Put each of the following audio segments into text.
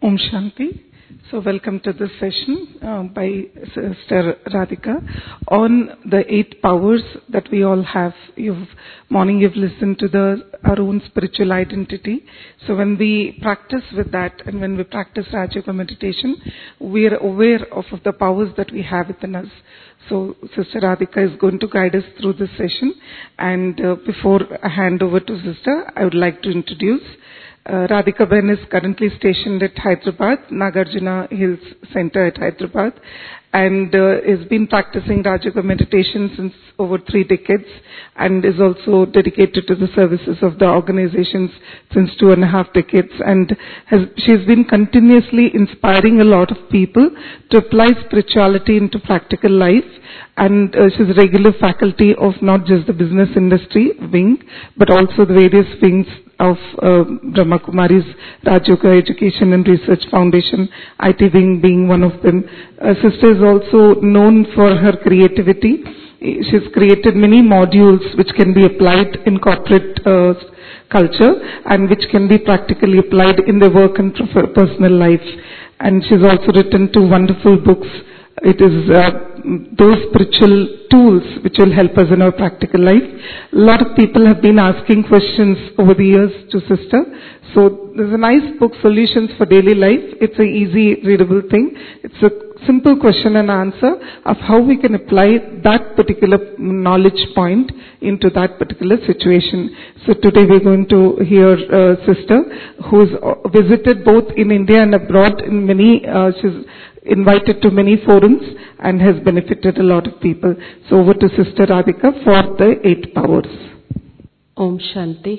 Om Shanti. So welcome to this session by Sister Radhika on the 8 powers that we all have. Morning you've listened to our own spiritual identity. So when we practice with that and when we practice Raj Yoga meditation, we are aware of the powers that we have within us. So Sister Radhika is going to guide us through this session. And before I hand over to Sister, I would like to introduce Radhika Ben is currently stationed at Hyderabad, Nagarjuna Hills Center at Hyderabad, and has been practicing Raj Yoga meditation since over 3 decades and is also dedicated to the services of the organizations since 2.5 decades. And she's been continuously inspiring a lot of people to apply spirituality into practical life. And she's a regular faculty of not just the business industry wing, but also the various wings of Brahma Kumari's Raj Yoga Education and Research Foundation, IT wing being one of them. Sister is also known for her creativity. She's created many modules which can be applied in corporate culture and which can be practically applied in their work and personal life. And she's also written 2 wonderful books. It is those spiritual tools which will help us in our practical life. A lot of people have been asking questions over the years to Sister. So there's a nice book, Solutions for Daily Life. It's an easy readable thing. It's a simple question and answer of how we can apply that particular knowledge point into that particular situation. So today we're going to hear Sister who's visited both in India and abroad in many, she's invited to many forums and has benefited a lot of people. So over to Sister Radhika for the 8 powers. Om Shanti.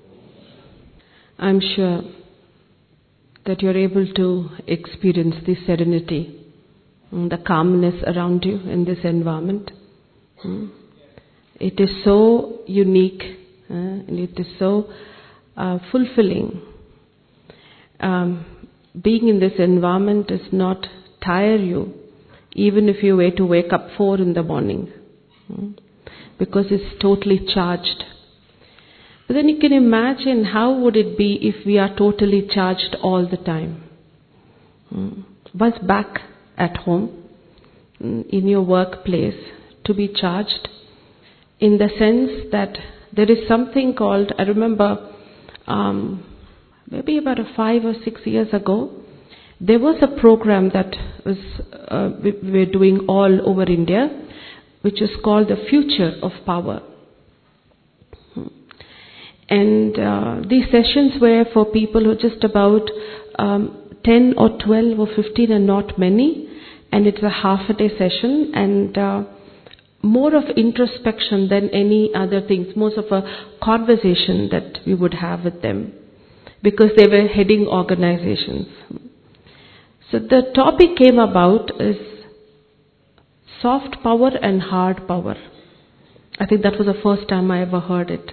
I'm sure that you're able to experience the serenity, the calmness around you in this environment. It is so unique and it is so fulfilling. Being in this environment does not tire you, even if you were to wake up 4 in the morning, because it's totally charged. But then you can imagine how would it be if we are totally charged all the time. Once back at home, in your workplace, to be charged in the sense that there is something called, I remember maybe about 5 or 6 years ago, there was a program that was we were doing all over India, which is called the Future of Power. And these sessions were for people who are just about 10 or 12 or 15 and not many. And it's a half-a-day session and more of introspection than any other things, most of a conversation that we would have with them, because they were heading organizations. So the topic came about is soft power and hard power. I think that was the first time I ever heard it.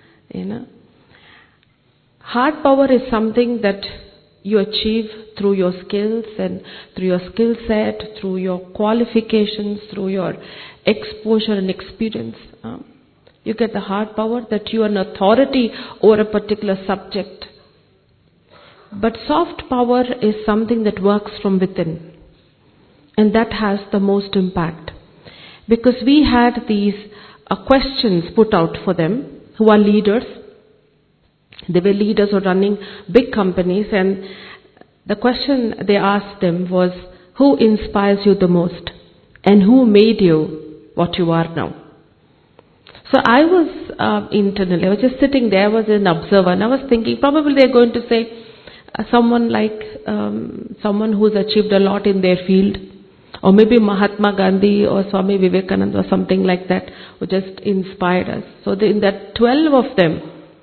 Hard power is something that you achieve through your skills and through your skill set, through your qualifications, through your exposure and experience. You get the hard power that you are an authority over a particular subject. But soft power is something that works from within. And that has the most impact. Because we had these questions put out for them who are leaders. They were leaders who are running big companies. And the question they asked them was, who inspires you the most? And who made you what you are now? So I was internally, I was just sitting there, I was an observer. And I was thinking, probably they're going to say, someone like someone who's achieved a lot in their field, or maybe Mahatma Gandhi or Swami Vivekananda or something like that, who just inspired us. So in that 12 of them,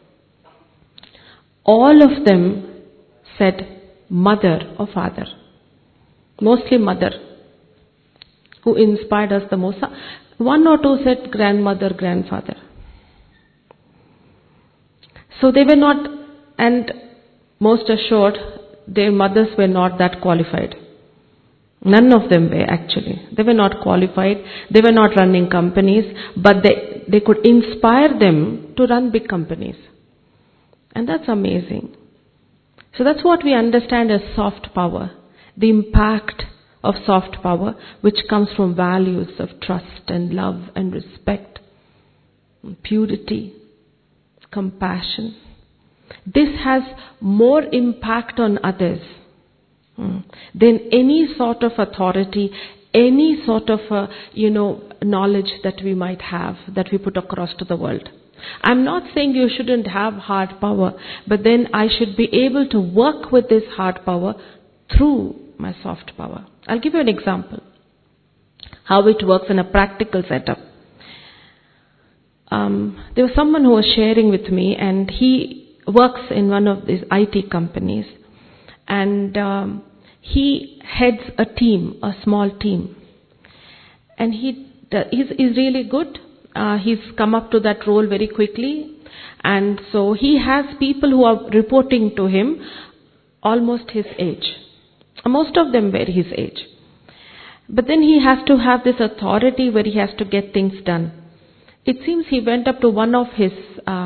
all of them said mother or father, mostly mother, who inspired us the most. 1 or 2 said grandmother, grandfather. So they were not, and most assured, their mothers were not that qualified. None of them were actually. They were not qualified. They were not running companies, but they could inspire them to run big companies. And that's amazing. So that's what we understand as soft power. The impact of soft power, which comes from values of trust and love and respect, purity, compassion. This has more impact on others than any sort of authority, any sort of knowledge that we might have, that we put across to the world. I'm not saying you shouldn't have hard power, but then I should be able to work with this hard power through my soft power. I'll give you an example how it works in a practical setup. There was someone who was sharing with me, and he works in one of these IT companies, and he heads a team, a small team, and he's really good. He's come up to that role very quickly, and so he has people who are reporting to him almost his age. Most of them were his age. But then he has to have this authority where he has to get things done. It seems he went up to one of his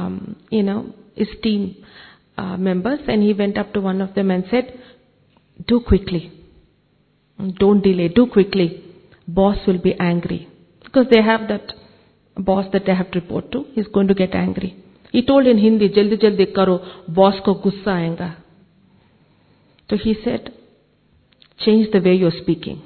team members, and he went up to one of them and said, "Do quickly. Don't delay. Do quickly. Boss will be angry." Because they have that boss that they have to report to. He's going to get angry. He told in Hindi, "Jaldi jaldi karo, boss ko gussa aayega." So he said, "Change the way you're speaking."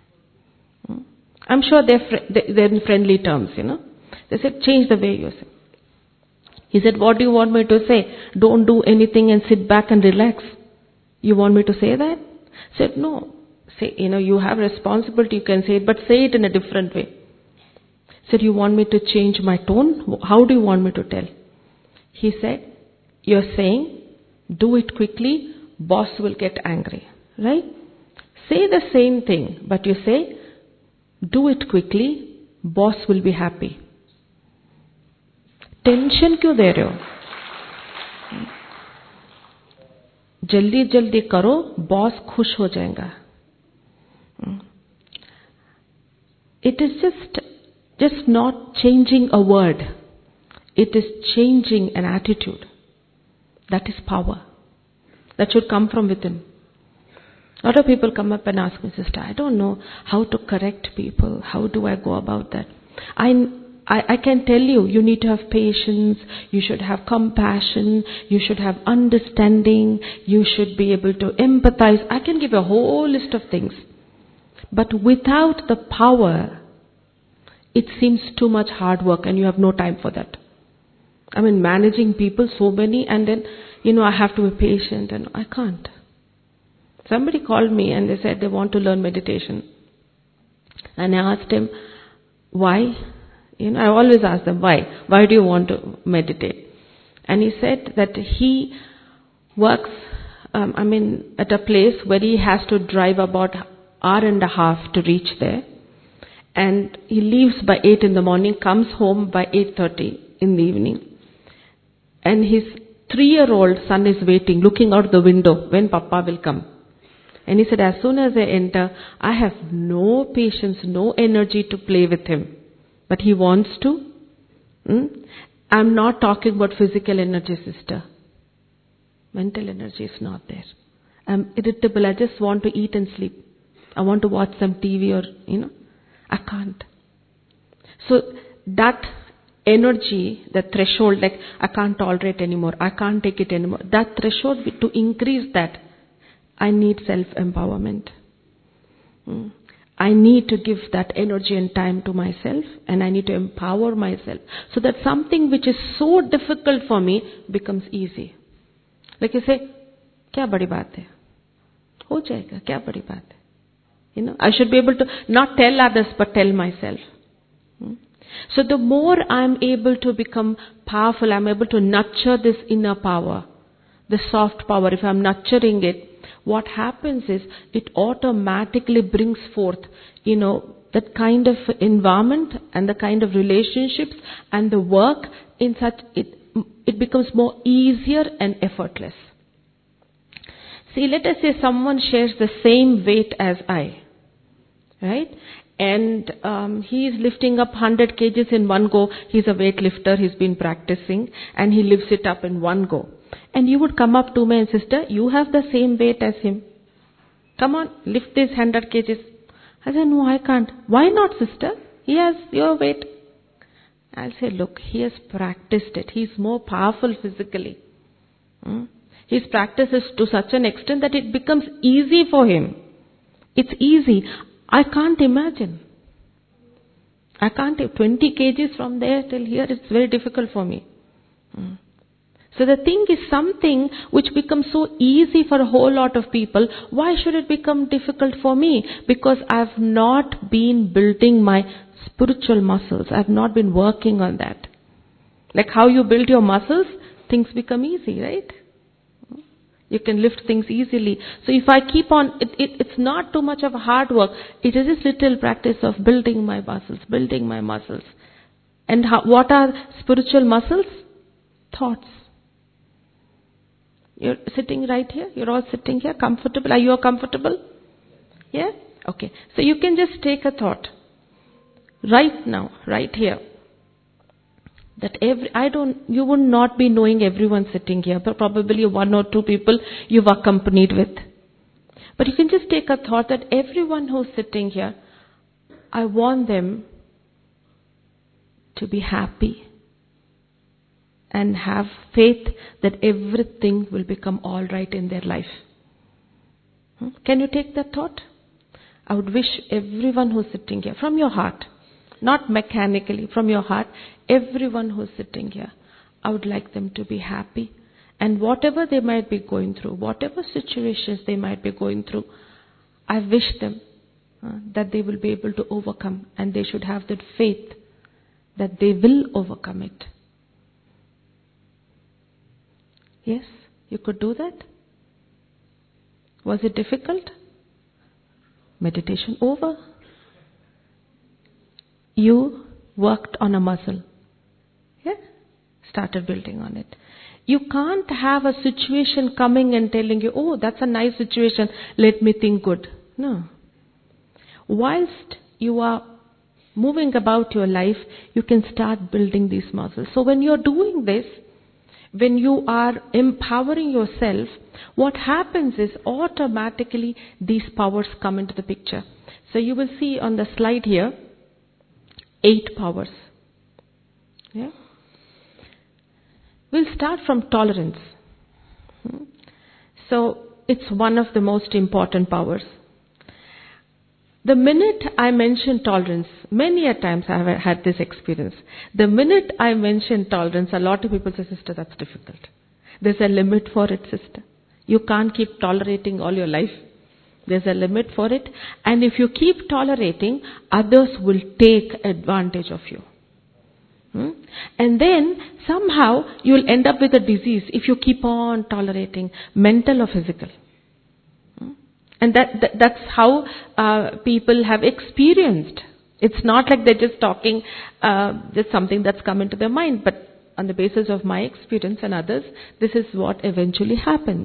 I'm sure they're in friendly terms, They said, "Change the way you're saying." He said, "What do you want me to say? Don't do anything and sit back and relax. You want me to say that?" I said, "No. Say, you have responsibility, you can say it, but say it in a different way." He said, "You want me to change my tone? How do you want me to tell?" He said, "You're saying, do it quickly, boss will get angry, right? Say the same thing, but you say, do it quickly, boss will be happy." Tension क्यों दे रहे हो? जल्दी जल्दी करो, boss खुश हो जाएगा. It is just not changing a word. It is changing an attitude. That is power. That should come from within. A lot of people come up and ask me, "Sister, I don't know how to correct people. How do I go about that?" I can tell you, you need to have patience, you should have compassion, you should have understanding, you should be able to empathize. I can give a whole list of things. But without the power, it seems too much hard work and you have no time for that. I mean, managing people, so many, and then, I have to be patient, and I can't. Somebody called me and they said they want to learn meditation. And I asked him, why? I always ask them, why? Why do you want to meditate? And he said that he works, at a place where he has to drive about an hour and a half to reach there. And he leaves by 8 in the morning, comes home by 8:30 in the evening. And his 3-year-old son is waiting, looking out the window when Papa will come. And he said, as soon as I enter, I have no patience, no energy to play with him. But he wants to. I'm not talking about physical energy, sister. Mental energy is not there. I'm irritable. I just want to eat and sleep. I want to watch some TV or, I can't. So that energy, that threshold, like I can't tolerate anymore, I can't take it anymore. That threshold, to increase that, I need self-empowerment. I need to give that energy and time to myself, and I need to empower myself so that something which is so difficult for me becomes easy. Like you say, kya badi baat hai? Ho jayega, kya badi baat hai? I should be able to not tell others but tell myself. So the more I'm able to become powerful, I'm able to nurture this inner power, the soft power. If I'm nurturing it, what happens is it automatically brings forth, that kind of environment and the kind of relationships and the work in such, it becomes more easier and effortless. See, let us say someone shares the same weight as I, right? And he is lifting up 100 kgs in one go. He's a weightlifter, he's been practicing, and he lifts it up in one go. And you would come up to me and, sister, you have the same weight as him. Come on, lift these 100 kgs. I said, no, I can't. Why not, sister? He has your weight. I'll say, look, he has practiced it. He's more powerful physically. His practice is to such an extent that it becomes easy for him. It's easy. I can't imagine. 20 kgs from there till here, it's very difficult for me. So the thing is something which becomes so easy for a whole lot of people. Why should it become difficult for me? Because I've not been building my spiritual muscles. I've not been working on that. Like how you build your muscles, things become easy, right? You can lift things easily. So if I keep on, it's not too much of a hard work. It is this little practice of building my muscles. And what are spiritual muscles? Thoughts. You're sitting right here. You're all sitting here, comfortable. Are you all comfortable? Yeah? Okay. So you can just take a thought. Right now, right here. That you would not be knowing everyone sitting here, but probably one or two people you've accompanied with. But you can just take a thought that everyone who's sitting here, I want them to be happy and have faith that everything will become all right in their life. Can you take that thought? I would wish everyone who's sitting here, from your heart, not mechanically, from your heart, everyone who's sitting here, I would like them to be happy. And whatever they might be going through, whatever situations they might be going through, I wish them that they will be able to overcome, and they should have that faith that they will overcome it. Yes, you could do that. Was it difficult? Meditation over. You worked on a muscle. Yeah? Started building on it. You can't have a situation coming and telling you, oh, that's a nice situation, let me think good. No. Whilst you are moving about your life, you can start building these muscles. So when you're doing this, when you are empowering yourself, what happens is automatically these powers come into the picture. So you will see on the slide here, 8 powers. Yeah? We'll start from tolerance. So it's one of the most important powers. The minute I mention tolerance, many a times I have had this experience. The minute I mention tolerance, a lot of people say, sister, that's difficult. There's a limit for it, sister. You can't keep tolerating all your life. There's a limit for it. And if you keep tolerating, others will take advantage of you. And then somehow you'll end up with a disease if you keep on tolerating, mental or physical. And that's how people have experienced. It's not like they're just talking just something that's come into their mind, but on the basis of my experience and others, this is what eventually happens.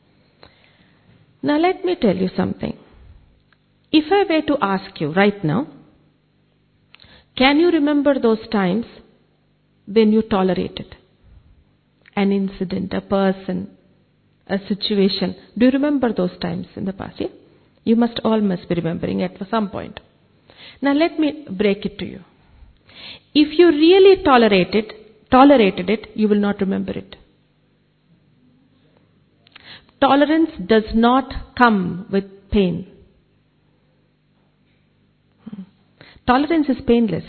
Now let me tell you something. If I were to ask you right now, can you remember those times when you tolerated an incident, a person, a situation? Do you remember those times in the past? Yeah? You must be remembering at some point. Now let me break it to you. If you really tolerated it, you will not remember it. Tolerance does not come with pain. Tolerance is painless.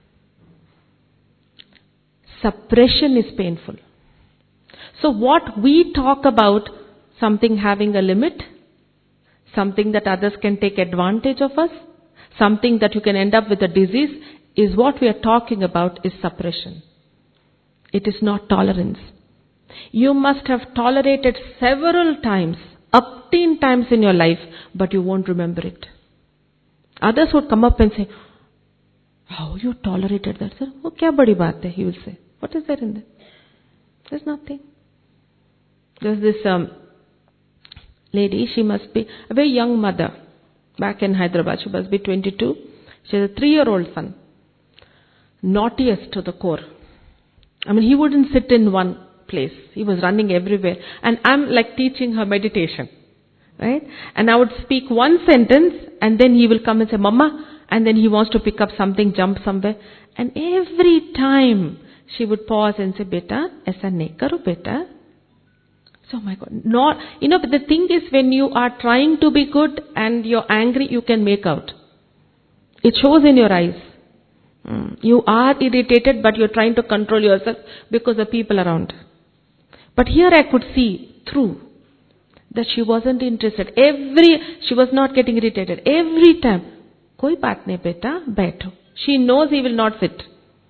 Suppression is painful. So what we talk about, something having a limit, something that others can take advantage of us, something that you can end up with a disease, is what we are talking about is suppression. It is not tolerance. You must have tolerated several times, up 10 times in your life, but you won't remember it. Others would come up and say, how you tolerated that? Sir, oh, kya badi baat hai? He will say. What is there in there? There's nothing. There's this lady, she must be a very young mother back in Hyderabad. She must be 22. She has a 3-year-old son. Naughtiest to the core. I mean, he wouldn't sit in one place. He was running everywhere. And I'm like teaching her meditation. Right? And I would speak one sentence and then he will come and say, Mama, and then he wants to pick up something, jump somewhere. And every time she would pause and say, Beta, aisa nahi karo beta. So my God, but the thing is when you are trying to be good and you're angry, you can make out. It shows in your eyes. You are irritated, but you're trying to control yourself because of people around. But here I could see through that she wasn't interested. She was not getting irritated. Every time, koi baat nahi beta, baitho. She knows he will not sit.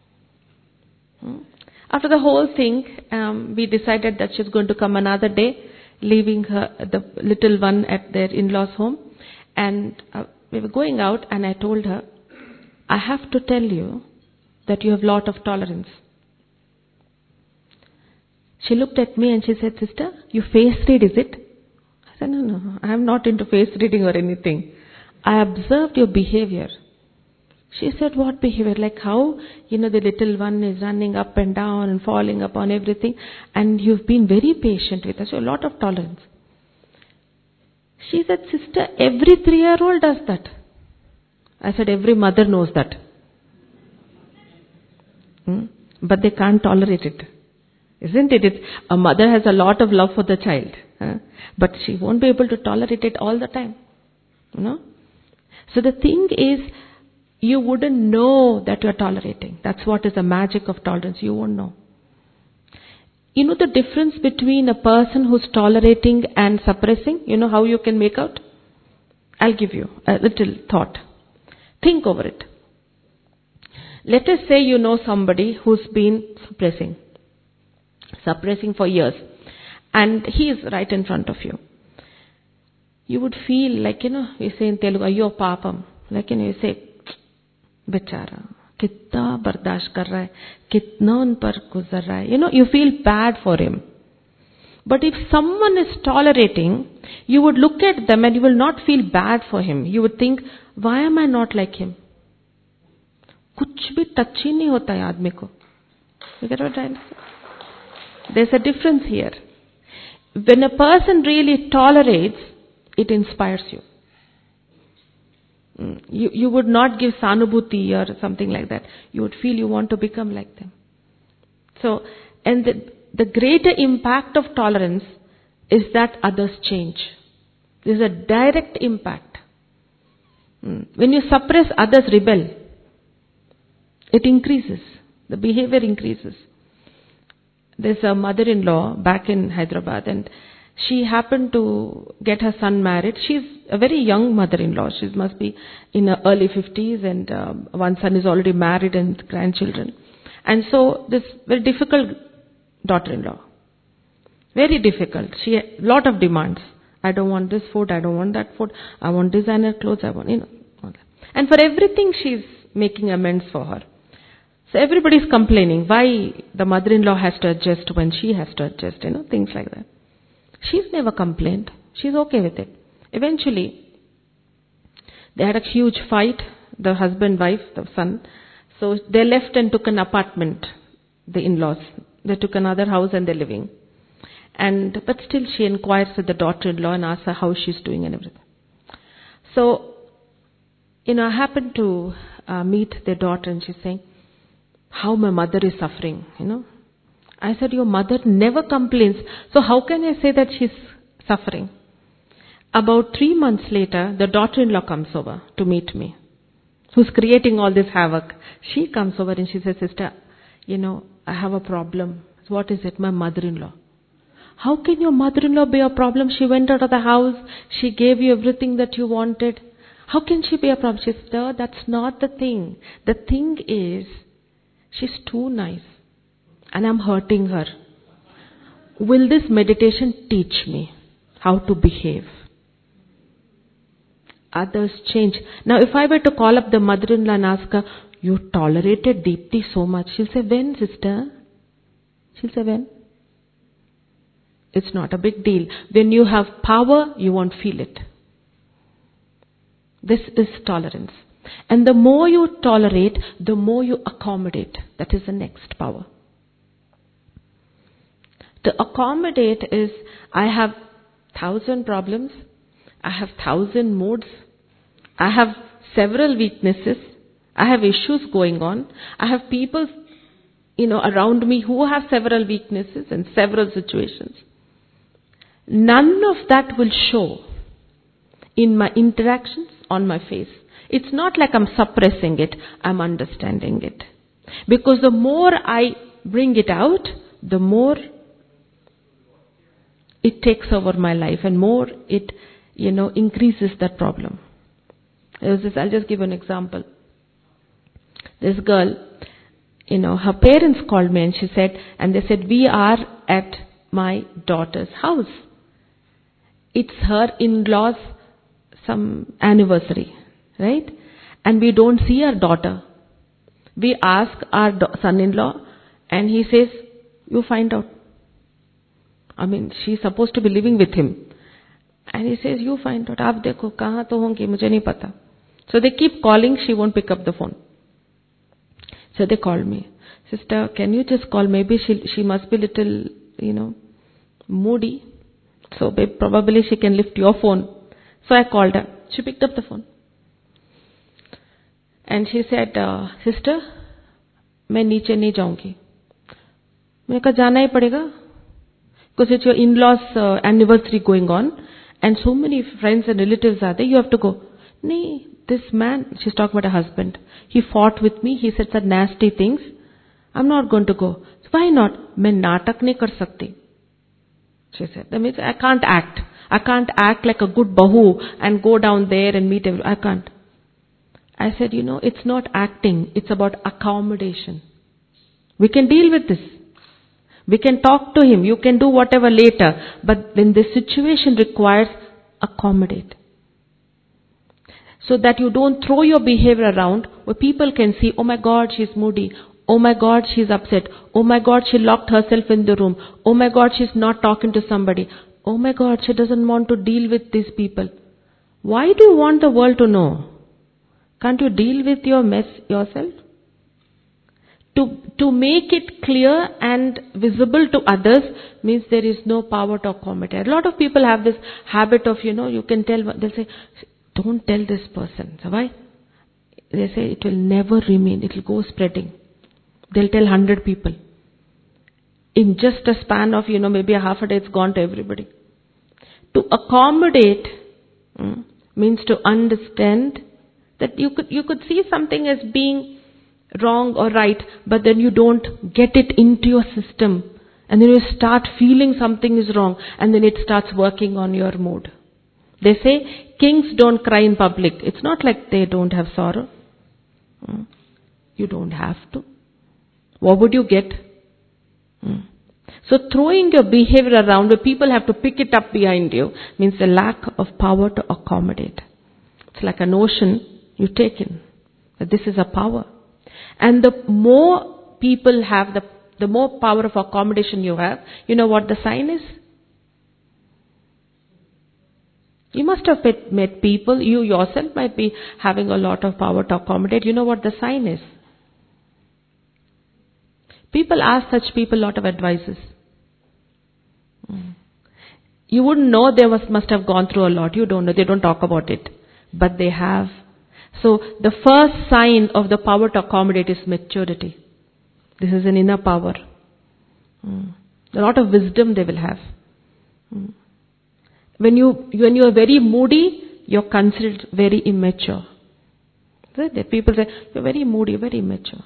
After the whole thing, we decided that she's going to come another day, leaving the little one at their in-laws' home. And we were going out and I told her, I have to tell you that you have lot of tolerance. She looked at me and she said, Sister, you face read, is it? I said, no, I am not into face reading or anything. I observed your behavior. She said, what behavior? Like how, the little one is running up and down and falling upon everything. And you've been very patient with her. So a lot of tolerance. She said, Sister, every 3-year-old does that. I said, every mother knows that. But they can't tolerate it. Isn't it? A mother has a lot of love for the child. But she won't be able to tolerate it all the time. So the thing is, you wouldn't know that you're tolerating. That's what is the magic of tolerance. You won't know. You know the difference between a person who's tolerating and suppressing? You know how you can make out? I'll give you a little thought. Think over it. Let us say you know somebody who's been suppressing for years, and he is right in front of you. You would feel like, we say in Telugu, Ayyo Papam. Like, you say, Bechara, kitna bardasht kar raha hai, kitna un par guzar raha hai. You feel bad for him. But if someone is tolerating, you would look at them and you will not feel bad for him. You would think, why am I not like him? Kuch bhi touch hi nahi hota hai aadmi ko. You get what I'm saying? There's a difference here. When a person really tolerates, it inspires you. You would not give sanubhuti or something like that. You would feel you want to become like them. So, and the greater impact of tolerance is that others change. There's a direct impact. When you suppress, others rebel. It increases. The behavior increases. There's a mother-in-law back in Hyderabad, and she happened to get her son married. She's a very young mother-in-law. She must be in her early 50s, and one son is already married and grandchildren. And so this very difficult daughter-in-law. Very difficult. She had a lot of demands. I don't want this food, I don't want that food, I want designer clothes, I want, all that. And for everything she's making amends for her. So everybody's complaining why the mother-in-law has to adjust when she has to adjust, things like that. She's never complained. She's okay with it. Eventually, they had a huge fight, the husband, wife, the son. So they left and took an apartment, the in-laws. They took another house and they're living. But still she inquires with the daughter-in-law and asks her how she's doing and everything. So, I happened to meet their daughter and she's saying, how my mother is suffering, I said, your mother never complains. So how can I say that she's suffering? About 3 months later, the daughter-in-law comes over to meet me, who's creating all this havoc. She comes over and she says, Sister, I have a problem. What is it? My mother-in-law. How can your mother-in-law be a problem? She went out of the house. She gave you everything that you wanted. How can she be a problem? She said, no, that's not the thing. The thing is, she's too nice. And I'm hurting her. Will this meditation teach me how to behave? Others change. Now, if I were to call up the mother-in-law and ask her, you tolerated Deepti so much. She'll say, when, sister? She'll say, when? It's not a big deal. When you have power, you won't feel it. This is tolerance. And the more you tolerate, the more you accommodate. That is the next power. To accommodate is, I have 1,000 problems, I have 1,000 moods, I have several weaknesses, I have issues going on, I have people, around me who have several weaknesses and several situations. None of that will show in my interactions, on my face. It's not like I'm suppressing it, I'm understanding it. Because the more I bring it out, the more it takes over my life and more it, increases that problem. I'll just give an example. This girl, her parents called me and they said, we are at my daughter's house. It's her in-laws' some anniversary, right? And we don't see our daughter. We ask our son-in-law and he says, you find out. She's supposed to be living with him. And he says, you find out. Aap dekho, kahan to hongi, mujhe nahi pata. So they keep calling, she won't pick up the phone. So they called me. Sister, can you just call? Maybe she must be little, moody. So probably she can lift your phone. So I called her. She picked up the phone. And she said, sister, मैं नीचे नहीं जाऊंगी. मैंने कहा जाना ही पड़ेगा. Because it's your in-laws anniversary going on. And so many friends and relatives are there. You have to go. Nee, this man, she's talking about her husband. He fought with me. He said some nasty things. I'm not going to go. So why not? मैं नाटक नहीं कर सकती. She said, that means I can't act. I can't act like a good bahu and go down there and meet everyone. I can't. I said, it's not acting. It's about accommodation. We can deal with this. We can talk to him. You can do whatever later. But when the situation requires, accommodate. So that you don't throw your behavior around where people can see, oh my God, she's moody. Oh my God, she's upset. Oh my God, she locked herself in the room. Oh my God, she's not talking to somebody. Oh my God, she doesn't want to deal with these people. Why do you want the world to know? Can't you deal with your mess yourself? To make it clear and visible to others means there is no power to accommodate. A lot of people have this habit of, you can tell, they'll say, don't tell this person. So why? They say it will never remain. It will go spreading. They'll tell 100 people. In just a span of, maybe a half a day, it's gone to everybody. To accommodate means to understand that you could see something as being wrong or right, but then you don't get it into your system. And then you start feeling something is wrong, and then it starts working on your mood. They say kings don't cry in public. It's not like they don't have sorrow. You don't have to. What would you get? So throwing your behavior around where people have to pick it up behind you means the lack of power to accommodate. It's like an ocean you take in. But this is a power. And the more people have, the more power of accommodation you have, you know what the sign is? You must have met people, you yourself might be having a lot of power to accommodate. You know what the sign is? People ask such people a lot of advices. You wouldn't know they must have gone through a lot. You don't know. They don't talk about it. But they have. So the first sign of the power to accommodate is maturity. This is an inner power. A lot of wisdom they will have. When you are very moody, you're considered very immature. Right? People say, you're very moody, very immature.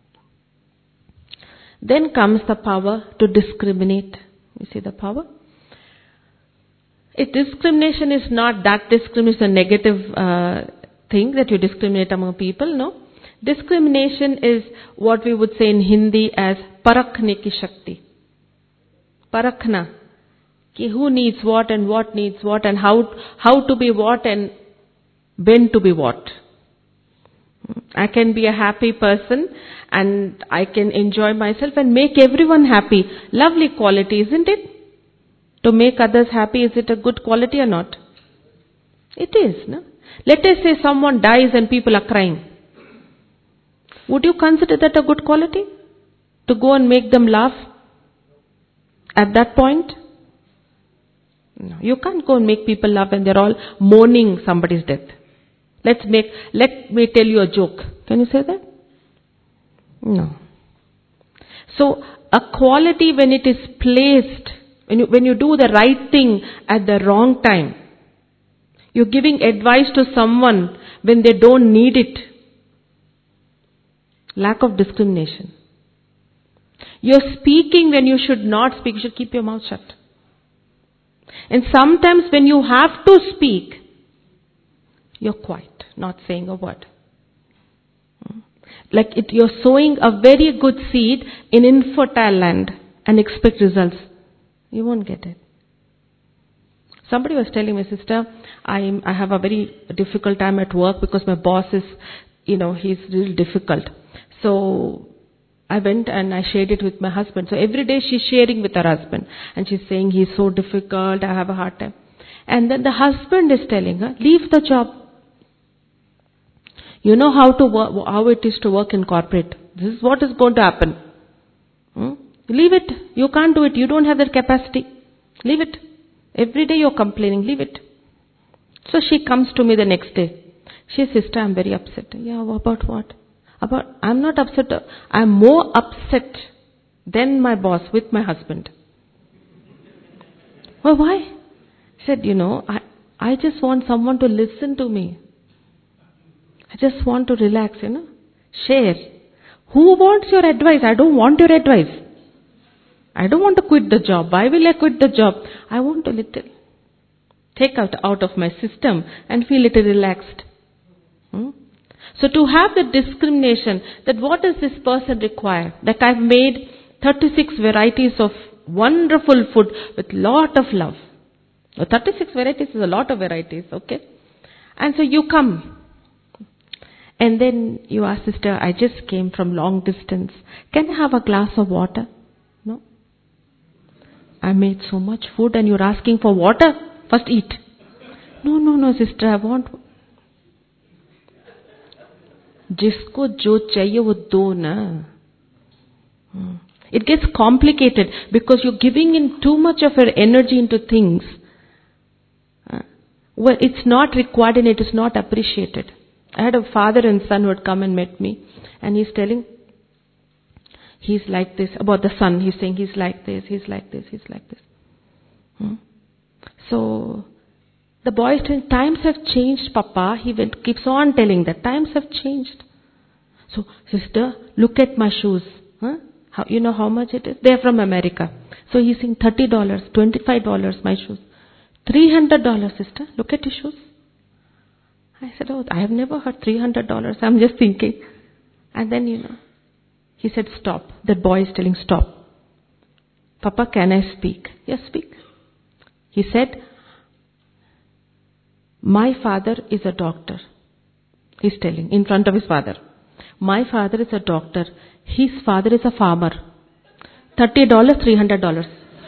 Then comes the power to discriminate. You see the power? Discrimination is not that discrimination, a negative thing that you discriminate among people, no. Discrimination is what we would say in Hindi as parakhne ki shakti. Parakhna. Ki who needs what and what needs what and how to be what and when to be what. I can be a happy person and I can enjoy myself and make everyone happy. Lovely quality, isn't it? To make others happy, is it a good quality or not? It is, no? Let us say someone dies and people are crying. Would you consider that a good quality? To go and make them laugh? At that point, no, you can't go and make people laugh when they're all mourning somebody's death. Let me tell you a joke. Can you say that? No. So, a quality when it is placed, when you do the right thing at the wrong time, you're giving advice to someone when they don't need it. Lack of discrimination. You're speaking when you should not speak. You should keep your mouth shut. And sometimes when you have to speak, you're quiet, not saying a word. You're sowing a very good seed in infertile land and expect results. You won't get it. Somebody was telling me, sister, I have a very difficult time at work because my boss is, he's really difficult. So I went and I shared it with my husband. So every day she's sharing with her husband. And she's saying, he's so difficult, I have a hard time. And then the husband is telling her, leave the job. You know how it is to work in corporate. This is what is going to happen. Leave it. You can't do it. You don't have that capacity. Leave it. Every day you're complaining. Leave it. So she comes to me the next day. She says, sister, I'm very upset. Yeah, about what? I'm not upset. I'm more upset than my boss with my husband. Well, why? She said, I just want someone to listen to me. I just want to relax, Share. Who wants your advice? I don't want your advice. I don't want to quit the job. Why will I quit the job? I want to take out of my system and feel little relaxed. So to have the discrimination, that what does this person require? That I've made 36 varieties of wonderful food with lot of love. 36 varieties is a lot of varieties, okay? And so you come. And then you ask, sister, I just came from long distance. Can I have a glass of water? No. I made so much food and you're asking for water? First eat. No, sister, I want. Jisko jo chahiye wo do na. It gets complicated because you're giving in too much of your energy into things where it's not required and it is not appreciated. I had a father and son who had come and met me, and he's telling, he's like this, about the son, he's saying he's like this, he's like this, he's like this. So, the boy is telling, times have changed, Papa. He keeps on telling that, times have changed. So, sister, look at my shoes. You know how much it is? They're from America. So, he's saying $30, $25, my shoes. $300, sister, look at your shoes. I said, I have never heard $300. I'm just thinking. And then, he said, stop. That boy is telling, stop. Papa, can I speak? Yes, speak. He said, my father is a doctor. He's telling, in front of his father. My father is a doctor. His father is a farmer. $30, $300.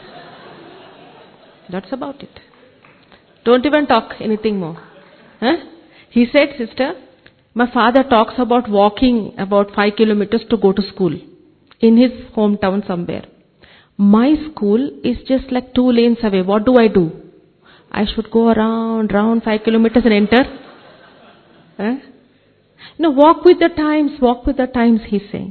That's about it. Don't even talk anything more. He said, sister, my father talks about walking about 5 kilometers to go to school in his hometown somewhere. My school is just like 2 lanes away. What do? I should go around 5 kilometers and enter? Walk with the times, he's saying.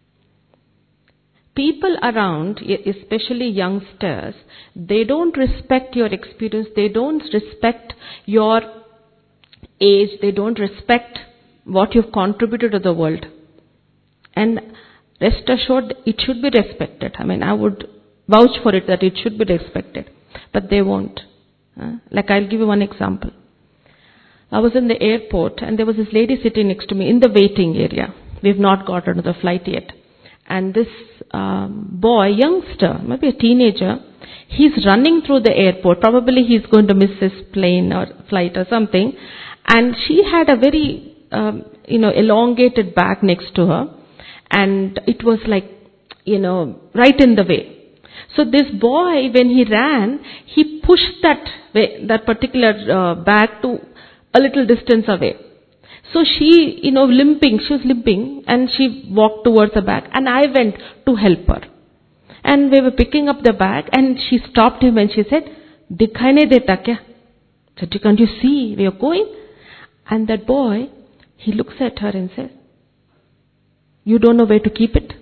People around, especially youngsters, they don't respect your experience, they don't respect your age, they don't respect what you've contributed to the world. And rest assured, it should be respected. I would vouch for it that it should be respected. But they won't. I'll give you one example. I was in the airport and there was this lady sitting next to me in the waiting area. We've not got onto the flight yet. And this boy, youngster, maybe a teenager, he's running through the airport. Probably he's going to miss his plane or flight or something. And she had a very, elongated bag next to her. And it was right in the way. So this boy, when he ran, he pushed that particular bag to a little distance away. So she, she was limping and she walked towards the bag and I went to help her. And we were picking up the bag and she stopped him and she said, "Dikhai nahi deta kya?" I said, "Can't you see we are going?" And that boy, he looks at her and says, "You don't know where to keep it?"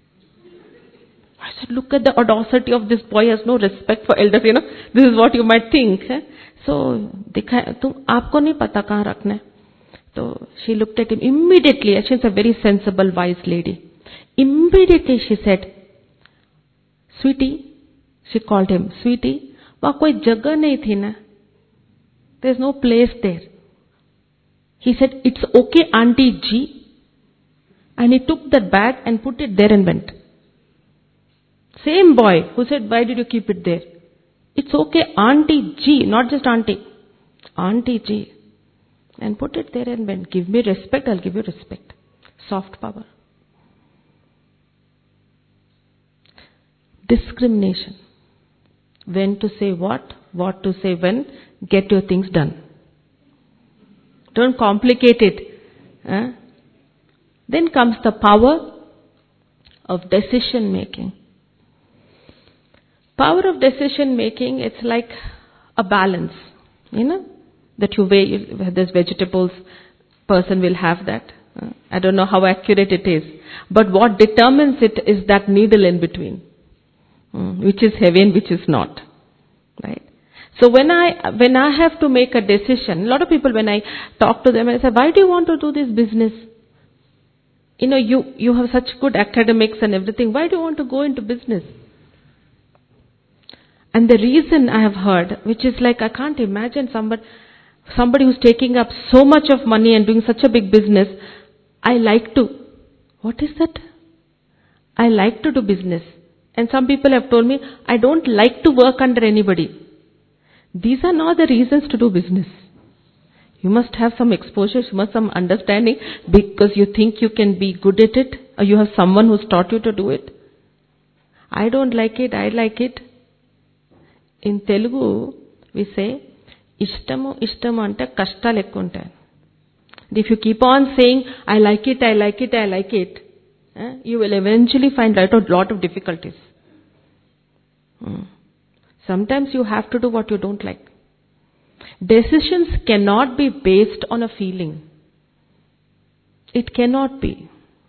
I said, "Look at the audacity of this boy, has no respect for elders, This is what you might think. So, aapko nahi pata kahan rakhna hai?" So, she looked at him immediately. She's a very sensible, wise lady. Immediately she said, "Sweetie," she called him, "Sweetie, wahan koi jagah nahi thi na. There's no place there." He said, "It's okay, Auntie G." And he took that bag and put it there and went. Same boy who said, "Why did you keep it there?" "It's okay, Auntie G," not just Auntie. Auntie G. And put it there and went. Give me respect, I'll give you respect. Soft power. Discrimination. When to say what to say when, get your things done. Don't complicate it. Then comes the power of decision making. Power of decision making, it's like a balance, that you weigh, there's vegetables, person will have that. I don't know how accurate it is. But what determines it is that needle in between, which is heavy and which is not. Right? So when I have to make a decision, a lot of people, when I talk to them, I say, "Why do you want to do this business? You have such good academics and everything. Why do you want to go into business?" And the reason I have heard, which is like, I can't imagine somebody who's taking up so much of money and doing such a big business. What is that? I like to do business. And some people have told me, "I don't like to work under anybody." These are not the reasons to do business. You must have some exposure, you must have some understanding, because you think you can be good at it, or you have someone who's taught you to do it. I don't like it, I like it. In Telugu, we say, "Ishtamu ante kashtalu ekku untayi." If you keep on saying, "I like it, I like it, I like it," you will eventually find out a lot of difficulties. Sometimes you have to do what you don't like. Decisions cannot be based on a feeling. It cannot be.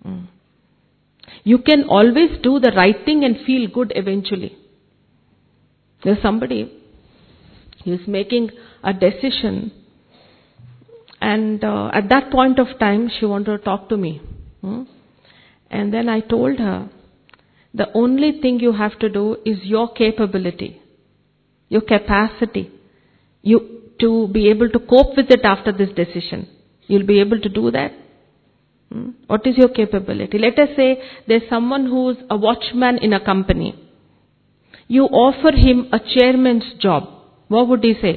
You can always do the right thing and feel good eventually. There's somebody who is making a decision, and at that point of time she wanted to talk to me. And then I told her, the only thing you have to do is your capability, your capacity, to be able to cope with it after this decision. You'll be able to do that? What is your capability? Let us say there's someone who's a watchman in a company. You offer him a chairman's job. What would he say?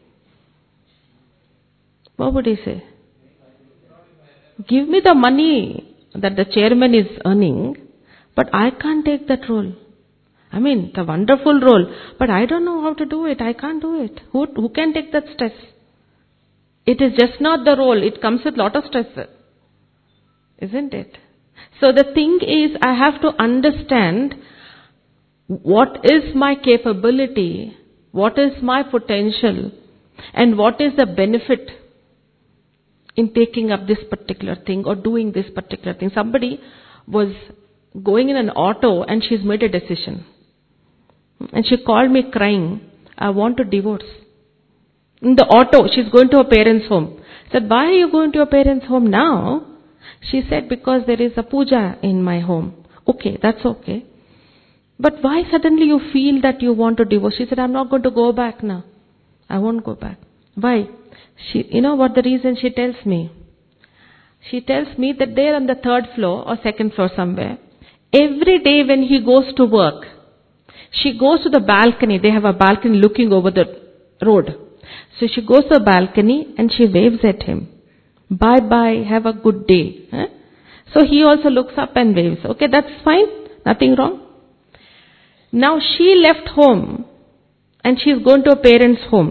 What would he say? "Give me the money that the chairman is earning, but I can't take that role. I mean, it's a wonderful role, but I don't know how to do it. I can't do it." Who can take that stress? It is just not the role. It comes with a lot of stress, isn't it? So the thing is, I have to understand what is my capability, what is my potential, and what is the benefit in taking up this particular thing or doing this particular thing. Somebody was going in an auto and she's made a decision. And she called me crying, "I want to divorce." In the auto, she's going to her parents' home. I said, "Why are you going to your parents' home now?" She said, "Because there is a puja in my home." "Okay, that's okay. But why suddenly you feel that you want to divorce?" She said, "I'm not going to go back now. I won't go back." "Why?" You know what the reason she tells me? She tells me that they're on the 3rd floor or 2nd floor somewhere. Every day when he goes to work, she goes to the balcony. They have a balcony looking over the road. So she goes to the balcony and she waves at him. "Bye bye, have a good day." So he also looks up and waves. Okay, that's fine. Nothing wrong. Now she left home and she's going to her parents' home.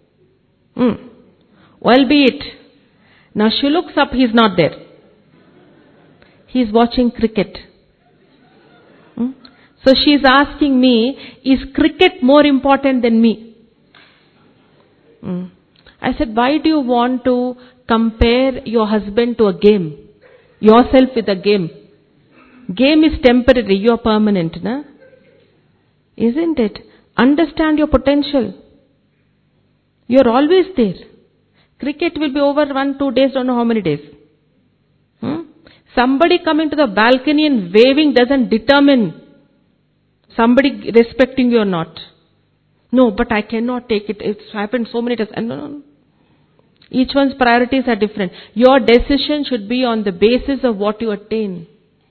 Well be it. Now she looks up, he's not there. He's watching cricket. So she is asking me, is cricket more important than me? I said, why do you want to compare your husband to a game? Yourself with a game. Game is temporary, you are permanent, na? Isn't it? Understand your potential. You are always there. Cricket will be over 1-2 days, don't know how many days. Somebody coming to the balcony and waving doesn't determine somebody respecting you or not. No, but I cannot take it. It's happened so many times. No. Each one's priorities are different. Your decision should be on the basis of what you attain.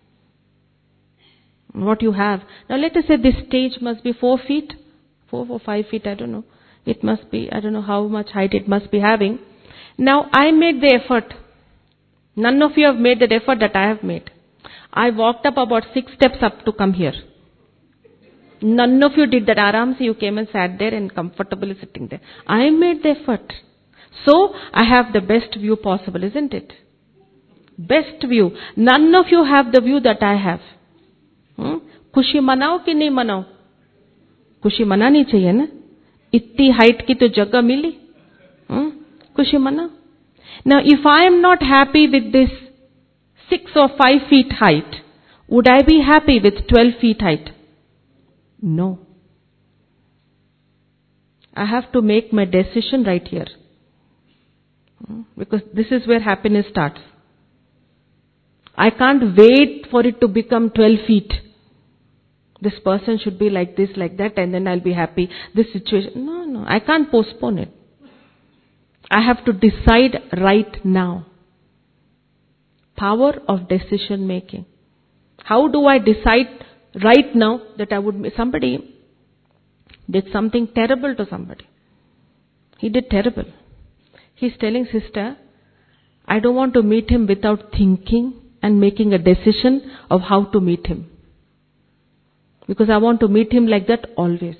What you have. Now let us say this stage must be 4 feet. 4 or 5 feet, I don't know. It must be, I don't know how much height it must be having. Now I made the effort. None of you have made that effort that I have made. I walked up about 6 steps up to come here. None of you did that. Aram se you came and sat there and comfortably sitting there. I made the effort. So I have the best view possible, isn't it? Best view. None of you have the view that I have. खुशी मनाओ कि नहीं मनाओ? खुशी मनानी चाहिए ना? इतनी हाइट की तो जगह मिली. खुशी मनाओ. Now if I am not happy with this 6 or 5 feet height, would I be happy with 12 feet height? No. I have to make my decision right here. Because this is where happiness starts. I can't wait for it to become 12 feet. This person should be like this, like that, and then I'll be happy. This situation, no, I can't postpone it. I have to decide right now. Power of decision making. How do I decide right now that I would, somebody did something terrible to somebody. He did terrible. He's telling sister, I don't want to meet him without thinking and making a decision of how to meet him. Because I want to meet him like that always.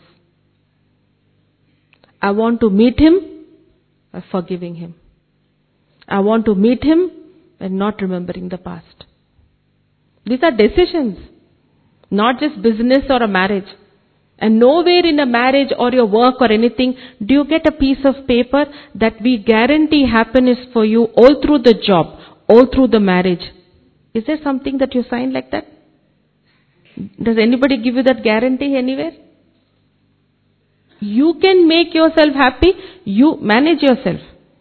I want to meet him by forgiving him. I want to meet him by not remembering the past. These are decisions, not just business or a marriage. And nowhere in a marriage or your work or anything do you get a piece of paper that we guarantee happiness for you all through the job, all through the marriage. Is there something that you sign like that? Does anybody give you that guarantee anywhere? You can make yourself happy. You manage yourself.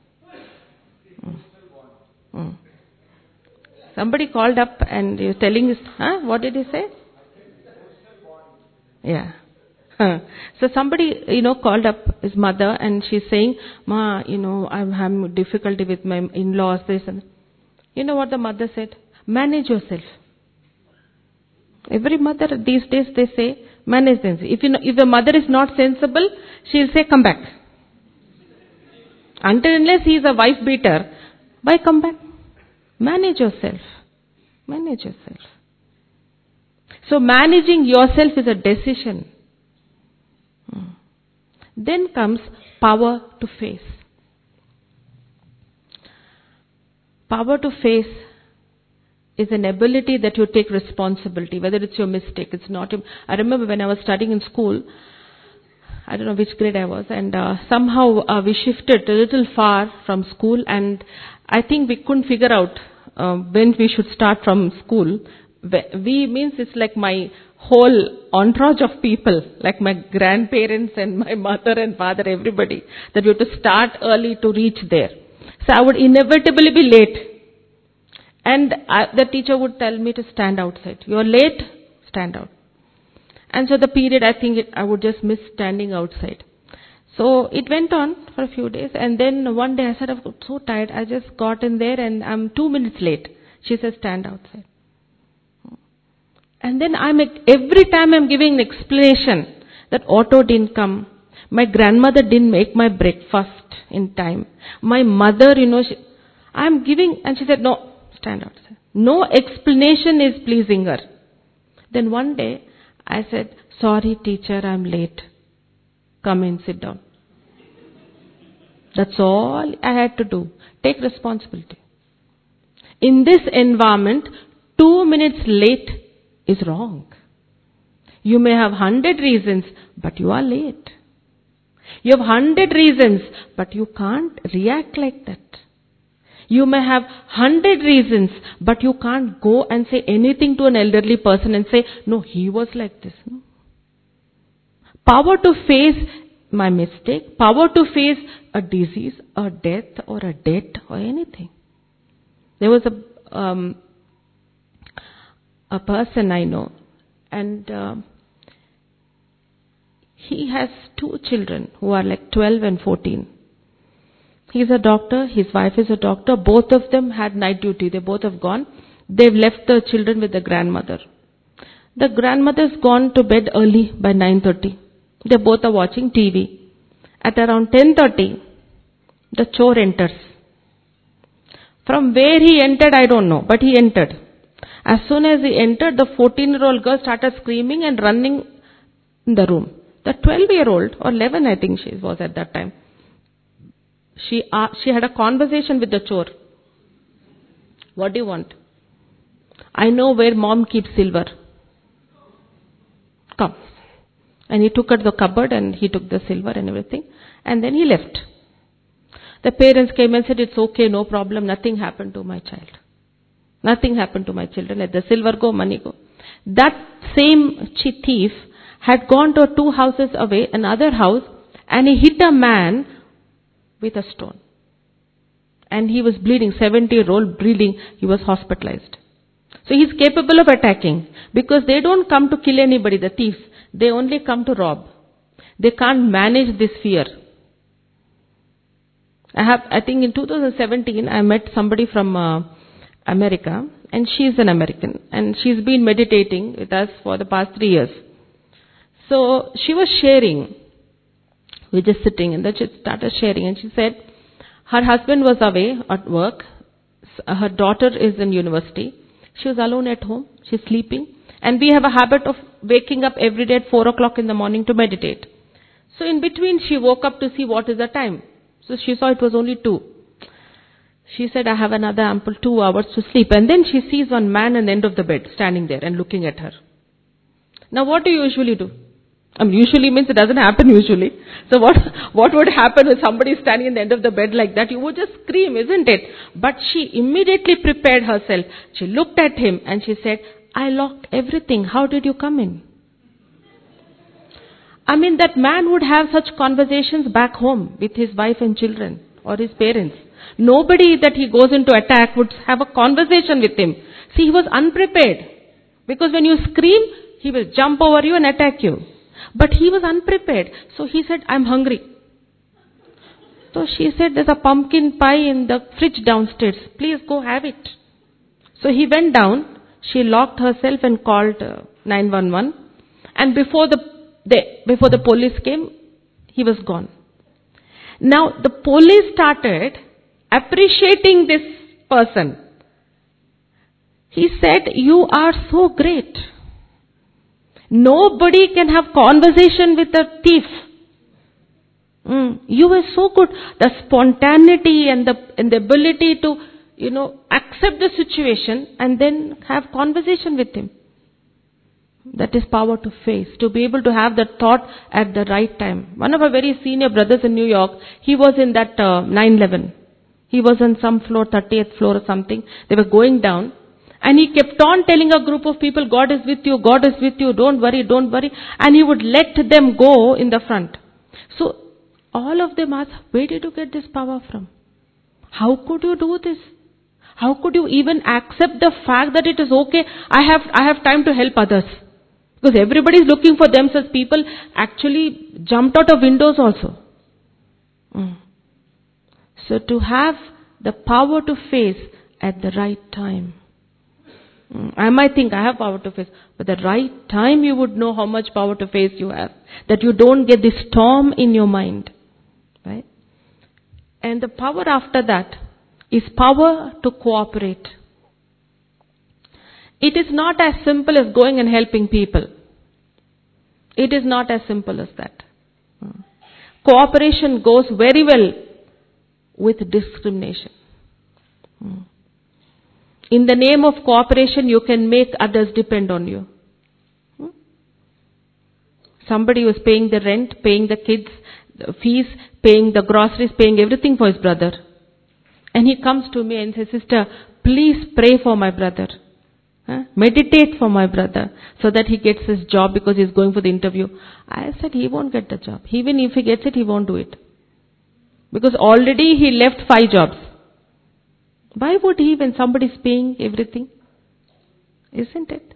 Somebody called up and you're telling us, what did he say? Yeah. So somebody, called up his mother and she's saying, Ma, I'm having difficulty with my in-laws, this and you know what the mother said? Manage yourself. Every mother these days they say, manage them. If the mother is not sensible, she'll say, come back. Unless he is a wife beater, why come back? Manage yourself. Manage yourself. So managing yourself is a decision. Then comes power to face. Power to face is an ability that you take responsibility, whether it's your mistake, it's not your... I remember when I was studying in school, I don't know which grade I was, and somehow we shifted a little far from school, and I think we couldn't figure out when we should start from school. We means it's like my whole entourage of people, like my grandparents and my mother and father, everybody, that we have to start early to reach there. So I would inevitably be late. And the teacher would tell me to stand outside. You are late, stand out. And so the period, I would just miss standing outside. So it went on for a few days. And then one day I said, I'm so tired. I just got in there and I'm 2 minutes late. She said, stand outside. And then every time I'm giving an explanation that auto didn't come. My grandmother didn't make my breakfast in time. My mother, I'm giving, and she said, no. Stand outside. No explanation is pleasing her. Then one day I said, sorry teacher, I'm late. Come in, sit down. That's all I had to do. Take responsibility. In this environment, 2 minutes late is wrong. You may have 100 reasons, but you are late. You have 100 reasons, but you can't react like that. You may have 100 reasons, but you can't go and say anything to an elderly person and say, no, he was like this. No. Power to face my mistake, power to face a disease, a death, or a debt, or anything. There was a person I know, and he has 2 children who are like 12 and 14. He's a doctor, his wife is a doctor. Both of them had night duty. They both have gone. They've left the children with the grandmother. The grandmother's gone to bed early by 9:30. They both are watching TV. At around 10:30, the chore enters. From where he entered, I don't know, but he entered. As soon as he entered, the 14-year-old girl started screaming and running in the room. The 12-year-old, or 11 I think she was at that time, she had a conversation with the chore. What do you want? I know where mom keeps silver. Come. And he took her to the cupboard and he took the silver and everything. And then he left. The parents came and said, it's okay, no problem, nothing happened to my child. Nothing happened to my children. Let the silver go, money go. That same thief had gone to 2 houses away, another house, and he hit a man with a stone. And he was bleeding, 70-year-old bleeding, he was hospitalized. So he's capable of attacking, because they don't come to kill anybody, the thieves. They only come to rob. They can't manage this fear. I think in 2017, I met somebody from America, and she's an American, and she's been meditating with us for the past 3 years. So she was sharing, we're just sitting, and then she started sharing, and she said, her husband was away at work, her daughter is in university, she was alone at home, she's sleeping, and we have a habit of waking up every day at 4 o'clock in the morning to meditate. So in between she woke up to see what is the time. So she saw it was only 2. She said, I have another ample 2 hours to sleep. And then she sees one man at the end of the bed standing there and looking at her. Now what do you usually do? Usually means it doesn't happen usually. So what would happen when somebody is standing at the end of the bed like that? You would just scream, isn't it? But she immediately prepared herself. She looked at him and she said, I locked everything. How did you come in? That man would have such conversations back home with his wife and children or his parents. Nobody that he goes into attack would have a conversation with him. See, he was unprepared. Because when you scream, he will jump over you and attack you. But he was unprepared. So he said, I'm hungry. So she said, there's a pumpkin pie in the fridge downstairs. Please go have it. So he went down. She locked herself and called 911. And before the police came, he was gone. Now the police started appreciating this person. He said, you are so great. Nobody can have conversation with a thief. You were so good. The spontaneity and the ability to, accept the situation and then have conversation with him. That is power to face, to be able to have that thought at the right time. One of our very senior brothers in New York, he was in that 9/11. He was on some floor, 30th floor or something. They were going down. And he kept on telling a group of people, God is with you, God is with you, don't worry, don't worry. And he would let them go in the front. So all of them asked, where did you get this power from? How could you do this? How could you even accept the fact that it is okay, I have time to help others? Because everybody is looking for themselves. People actually jumped out of windows also. So to have the power to face at the right time. I might think I have power to face, but the right time you would know how much power to face you have. That you don't get this storm in your mind. Right? And the power after that is power to cooperate. It is not as simple as going and helping people. It is not as simple as that. Cooperation goes very well with discrimination. In the name of cooperation, you can make others depend on you. Somebody was paying the rent, paying the kids' fees, paying the groceries, paying everything for his brother. And he comes to me and says, "Sister, please pray for my brother. Meditate for my brother so that he gets his job because he's going for the interview." I said, he won't get the job. Even if he gets it, he won't do it. Because already he left 5 jobs. Why would he when somebody's paying everything? Isn't it?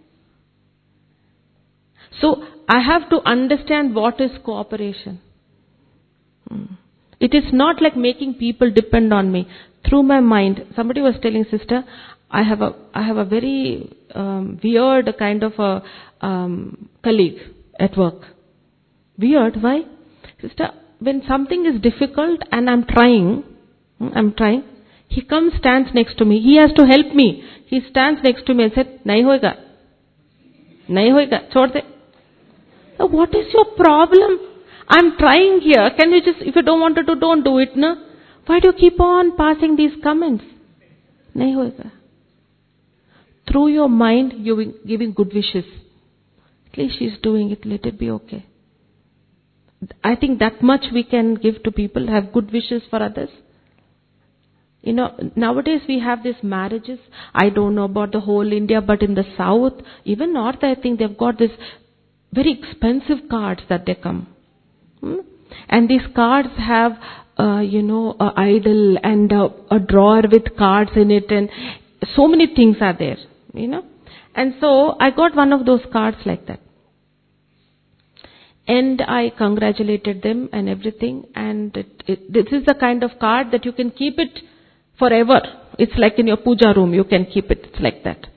So I have to understand what is cooperation. It is not like making people depend on me. Through my mind, somebody was telling, "Sister, I have a very weird kind of a colleague at work." Weird, why? "Sister, when something is difficult and I'm trying, he comes, stands next to me. He has to help me. He stands next to me and said, 'Nahi hoega. Nahi hoega. Chhod de.'" So what is your problem? I'm trying here. Can you just, if you don't want to do, don't do it, no? Why do you keep on passing these comments? Nahi hoega. Through your mind, you're giving good wishes. At least she's doing it. Let it be okay. I think that much we can give to people, have good wishes for others. You know, nowadays we have these marriages. I don't know about the whole India, but in the south, even north, I think they've got this very expensive cards that they come. And these cards have, a idol and a drawer with cards in it, and so many things are there, And so I got one of those cards like that. And I congratulated them and everything. And this is the kind of card that you can keep it forever. It's like in your puja room, you can keep it. It's like that.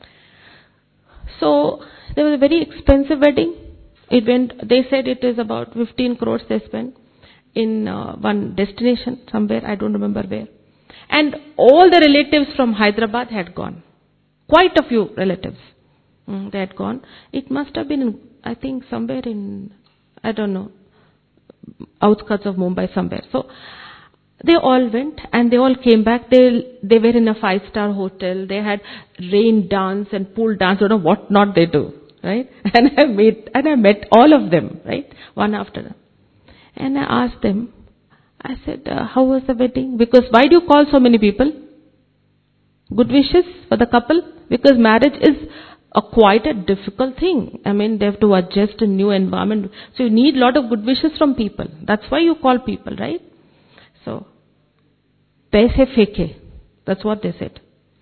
So there was a very expensive wedding. They said it is about 15 crores they spent in one destination somewhere, I don't remember where. And all the relatives from Hyderabad had gone. Quite a few relatives. They had gone. It must have been, I think, somewhere in, I don't know, outskirts of Mumbai somewhere. So they all went and they all came back. They were in a 5-star hotel. They had rain dance and pool dance. I don't know what not they do, right? And I met all of them, right? One after another. And I asked them, I said, how was the wedding? Because why do you call so many people? Good wishes for the couple? Because marriage is quite a difficult thing. I mean, they have to adjust a new environment. So you need a lot of good wishes from people. That's why you call people, right? So, paise feke. That's what they said.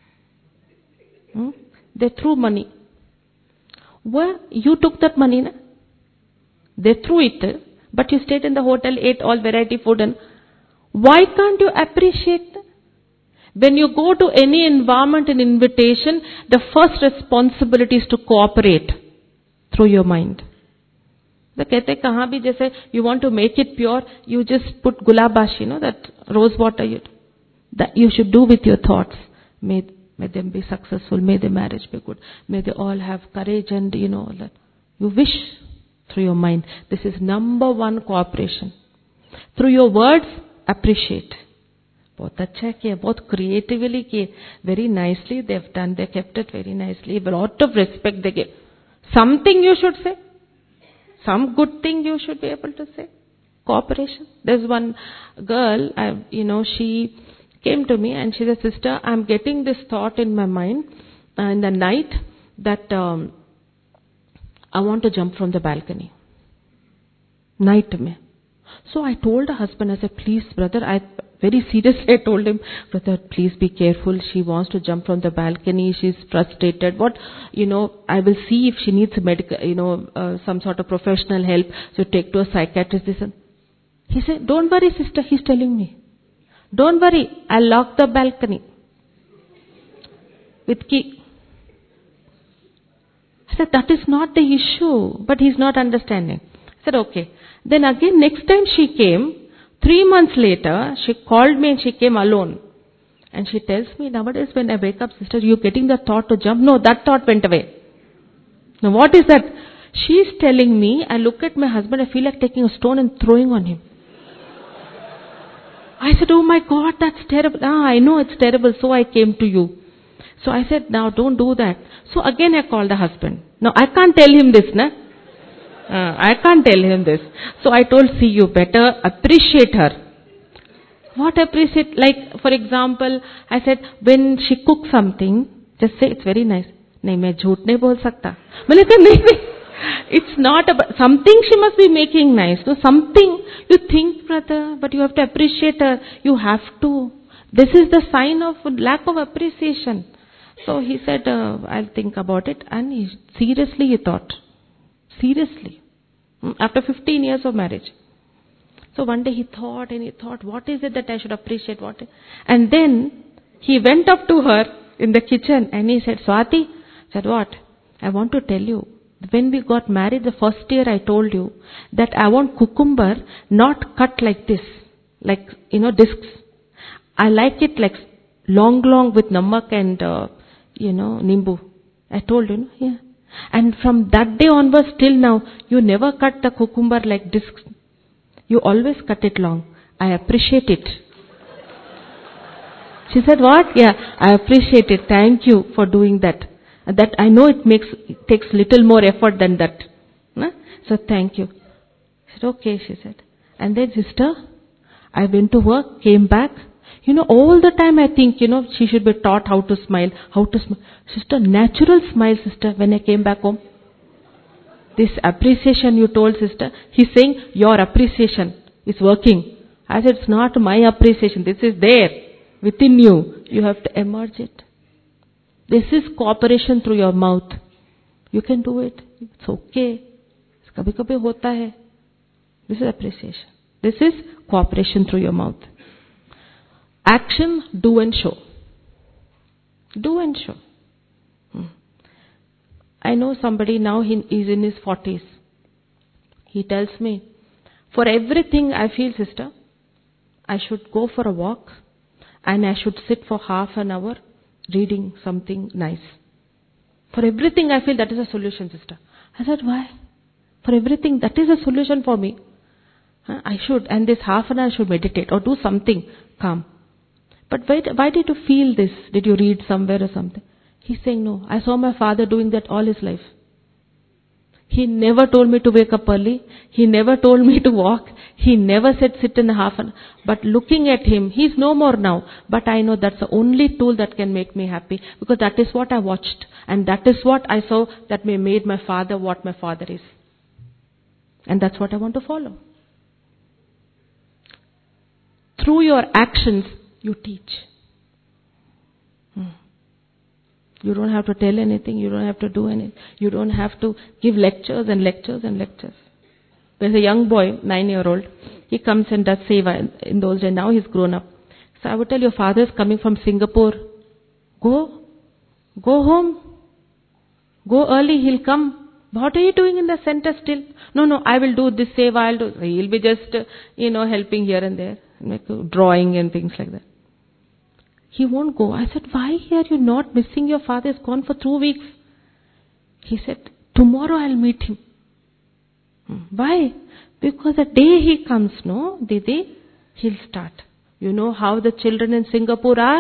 They threw money. Well, you took that money, na? They threw it, but you stayed in the hotel, ate all variety food, and why can't you appreciate that? When you go to any environment and invitation, the first responsibility is to cooperate through your mind. The कहते कहाँ भी जैसे you want to make it pure, you just put gulabashi, that rose water. That you should do with your thoughts. May them be successful. May the marriage be good. May they all have courage and that. You wish through your mind. This is number 1 cooperation. Through your words, appreciate. बहुत अच्छा किया, बहुत creatively किए, very nicely they've done, they kept it very nicely, a lot of respect they gave. Something you should say, some good thing you should be able to say. Cooperation. There's one girl, she came to me and she said, "Sister, I'm getting this thought in my mind in the night that I want to jump from the balcony." Night mein. So I told her husband, I said, "Please, brother," very seriously I told him, "Brother, please be careful. She wants to jump from the balcony. She's frustrated. I will see if she needs medical, some sort of professional help. So take to a psychiatrist." He said, "Don't worry, sister," he's telling me. "Don't worry, I'll lock the balcony with key." I said, "That is not the issue," but he's not understanding. I said, "Okay." Then again, next time she came, 3 months later, she called me and she came alone. And she tells me, "Nowadays when I wake up, sister, you're getting the thought to jump." No, that thought went away. Now what is that? She's telling me, I look at my husband, I feel like taking a stone and throwing on him. I said, "Oh my God, that's terrible." I know it's terrible, so I came to you. So I said, "Now don't do that." So again I called the husband. Now I can't tell him this, na? I can't tell him this. So I told, see, you better appreciate her. What appreciate? Like, for example, I said, when she cooks something, just say, it's very nice. नहीं, मैं झूठ नहीं बोल सकता. मैंने कहा, नहीं. It's not about, something she must be making nice. So something, you think, brother, but you have to appreciate her. You have to. This is the sign of lack of appreciation. So he said, I'll think about it. And he thought. Seriously. After 15 years of marriage. So one day he thought, what is it that I should appreciate? And then he went up to her in the kitchen and he said, Swati, said, what? I want to tell you, when we got married the first year, I told you that I want cucumber not cut like this, like, discs. I like it like long with namak and, nimbu. I told you, yeah. And from that day onwards till now, you never cut the cucumber like discs. You always cut it long. I appreciate it. She said, what? Yeah, I appreciate it. Thank you for doing that. That I know it takes little more effort than that. No? So thank you. She said, okay, she said. And then, sister, I went to work, came back. All the time I think, she should be taught how to smile. Sister, natural smile, sister, when I came back home. This appreciation you told, sister, he's saying your appreciation is working. I said, it's not my appreciation. This is there within you. You have to emerge it. This is cooperation through your mouth. You can do it. It's okay. Kabhi hota hai. This is appreciation. This is cooperation through your mouth. Action, do and show. Do and show. I know somebody now, he is in his 40s. He tells me, for everything I feel, sister, I should go for a walk and I should sit for half an hour reading something nice. For everything I feel that is a solution, sister. I said, why? For everything, that is a solution for me. I should, and this half an hour I should meditate or do something calm. But why did you feel this? Did you read somewhere or something? He's saying, no, I saw my father doing that all his life. He never told me to wake up early. He never told me to walk. He never said sit in a half an hour. But looking at him, he's no more now. But I know that's the only tool that can make me happy. Because that is what I watched. And that is what I saw that made my father what my father is. And that's what I want to follow. Through your actions, you teach. You don't have to tell anything. You don't have to do anything. You don't have to give lectures and lectures and lectures. There's a young boy, 9-year-old. He comes and does seva in those days. Now he's grown up. So I would tell your father is coming from Singapore. Go home. Go early. He'll come. What are you doing in the center still? No, I will do this seva. He'll be just, helping here and there. Drawing and things like that. He won't go. I said, why are you not missing your father? He's gone for 2 weeks. He said, tomorrow I'll meet him. Why? Because the day he comes, no, Didi, he'll start. You know how the children in Singapore are?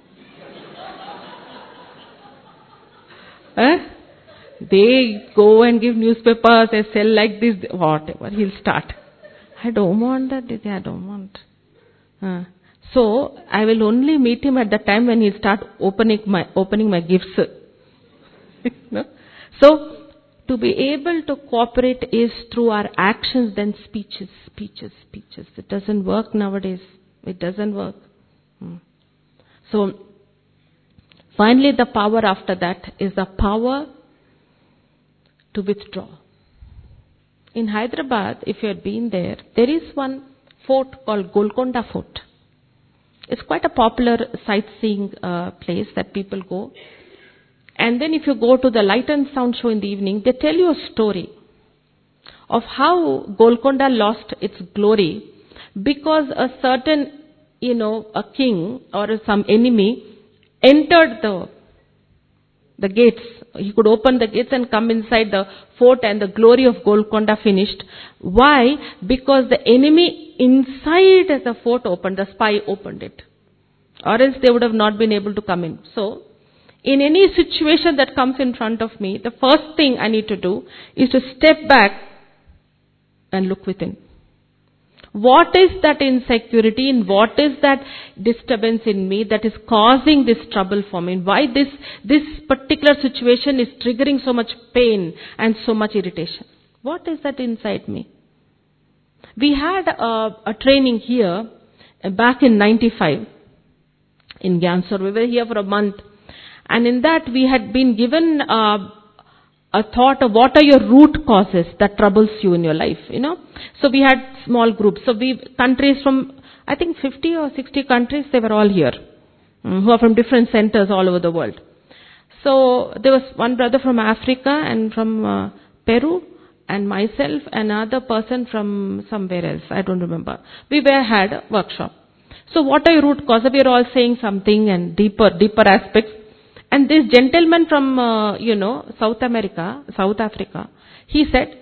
They go and give newspapers, they sell like this, whatever, he'll start. I don't want that, Didi, I don't want. So, I will only meet him at the time when he'll start opening my gifts. No? So, to be able to cooperate is through our actions, then speeches. It doesn't work nowadays. It doesn't work. So, finally the power after that is the power to withdraw. In Hyderabad, if you had been there is one fort called Golconda Fort. It's quite a popular sightseeing place that people go. And then if you go to the light and sound show in the evening, they tell you a story of how Golconda lost its glory because a certain, a king or some enemy entered the gates. He could open the gates and come inside the fort and the glory of Golconda finished. Why? Because the enemy inside the fort opened, the spy opened it. Or else they would have not been able to come in. So, in any situation that comes in front of me, the first thing I need to do is to step back and look within. What is that insecurity and what is that disturbance in me that is causing this trouble for me? Why this particular situation is triggering so much pain and so much irritation? What is that inside me? We had a training here back in 95 in Gyansur. We were here for a month. And in that we had been given a thought of what are your root causes that troubles you in your life, So we had small groups. So countries from, I think 50 or 60 countries, they were all here, who are from different centers all over the world. So there was one brother from Africa and from Peru and myself, another person from somewhere else, I don't remember. We had a workshop. So what are your root causes? We are all saying something and deeper aspects. And this gentleman from, South Africa, he said,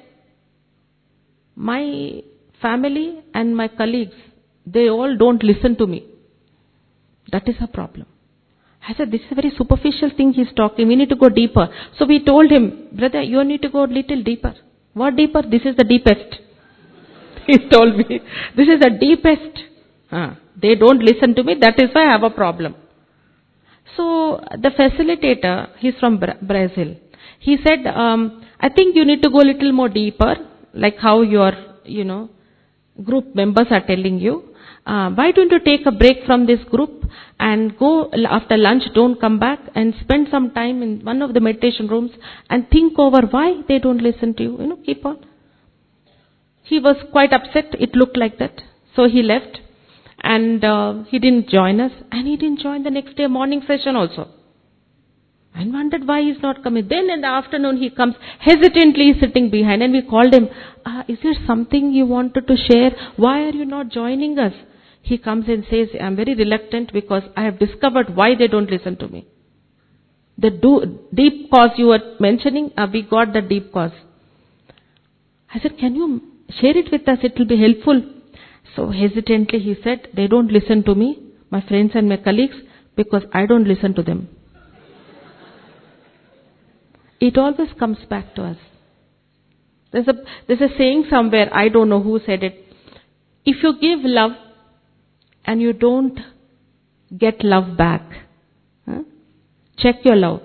my family and my colleagues, they all don't listen to me. That is a problem. I said, this is a very superficial thing he's talking. We need to go deeper. So we told him, brother, you need to go a little deeper. What deeper? This is the deepest. He told me, this is the deepest. They don't listen to me. That is why I have a problem. So the facilitator, he's from Brazil. He said, I think you need to go a little more deeper, like how your, group members are telling you. Why don't you take a break from this group and go after lunch, don't come back and spend some time in one of the meditation rooms and think over why they don't listen to you. Keep on. He was quite upset. It looked like that. So he left. And he didn't join us, and he didn't join the next day morning session also. I wondered why he's not coming. Then in the afternoon he comes, hesitantly sitting behind, and we called him, is there something you wanted to share? Why are you not joining us? He comes and says, I'm very reluctant because I have discovered why they don't listen to me. The deep cause you were mentioning, we got the deep cause. I said, can you share it with us? It will be helpful. So hesitantly he said, they don't listen to me, my friends and my colleagues, because I don't listen to them. It always comes back to us. There's a saying somewhere, I don't know who said it. If you give love and you don't get love back, check your love.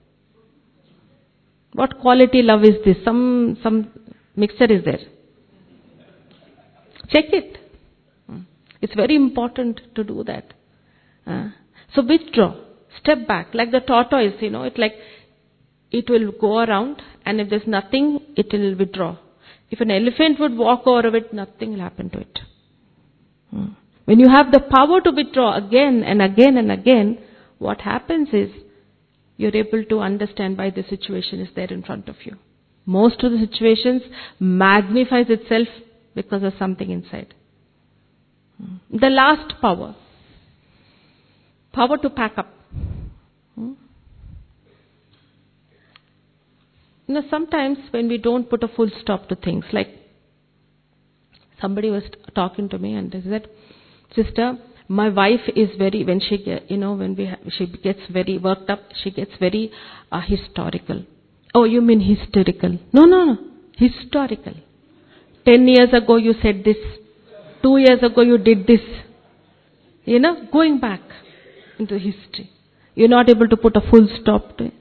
What quality love is this? Some mixture is there. Check it. It's very important to do that. So withdraw. Step back. Like the tortoise, it's like it will go around, and if there's nothing, it will withdraw. If an elephant would walk over it, nothing will happen to it. When you have the power to withdraw again and again and again, what happens is you're able to understand why the situation is there in front of you. Most of the situations magnifies itself because of something inside. The last power to pack up. Sometimes when we don't put a full stop to things, like somebody was talking to me and they said, sister, my wife is very, when she gets very worked up, she gets very historical. Oh, you mean hysterical? No, historical. 10 years ago you said this. 2 years ago you did this. Going back into history. You're not able to put a full stop to it.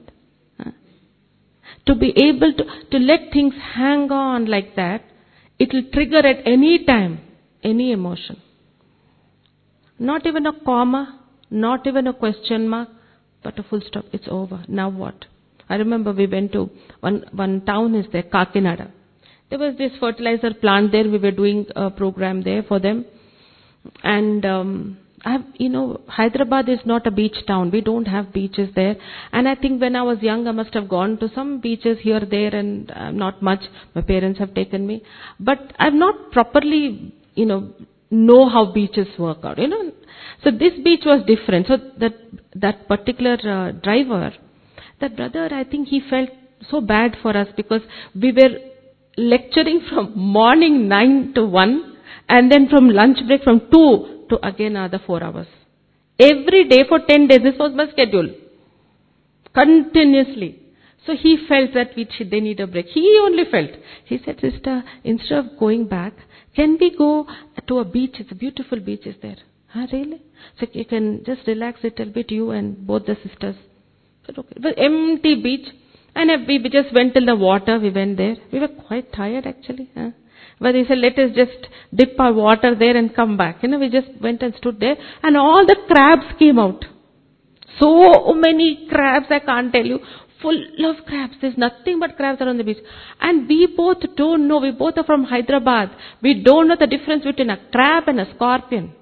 To be able to let things hang on like that, it will trigger at any time, any emotion. Not even a comma, not even a question mark, but a full stop. It's over. Now what? I remember we went to one town is there, Kakinada. There was this fertilizer plant there. We were doing a program there for them. And, Hyderabad is not a beach town. We don't have beaches there. And I think when I was young, I must have gone to some beaches here, there, and not much. My parents have taken me. But I've not properly, know how beaches work out, So this beach was different. So that particular driver, that brother, I think he felt so bad for us because we were lecturing from morning 9 to 1 and then from lunch break from 2 to again another 4 hours. Every day for 10 days, this was my schedule. Continuously. So So he felt that they need a break. He only felt. He said, sister, instead of going back, can we go to a beach? It's a beautiful beach is there. Huh, really? So you can just relax a little bit, you and both the sisters. I said, okay. It was empty beach. And we just went till the water. We went there. We were quite tired actually. Huh? But he said, let us just dip our water there and come back. We just went and stood there. And all the crabs came out. So many crabs, I can't tell you. Full of crabs. There's nothing but crabs around the beach. And we both don't know. We both are from Hyderabad. We don't know the difference between a crab and a scorpion.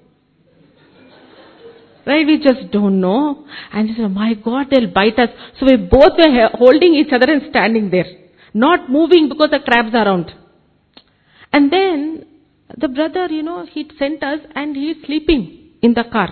Right? We just don't know. And he said, oh my God, they'll bite us. So we both were holding each other and standing there. Not moving because the crabs are around. And then the brother, he sent us and he's sleeping in the car.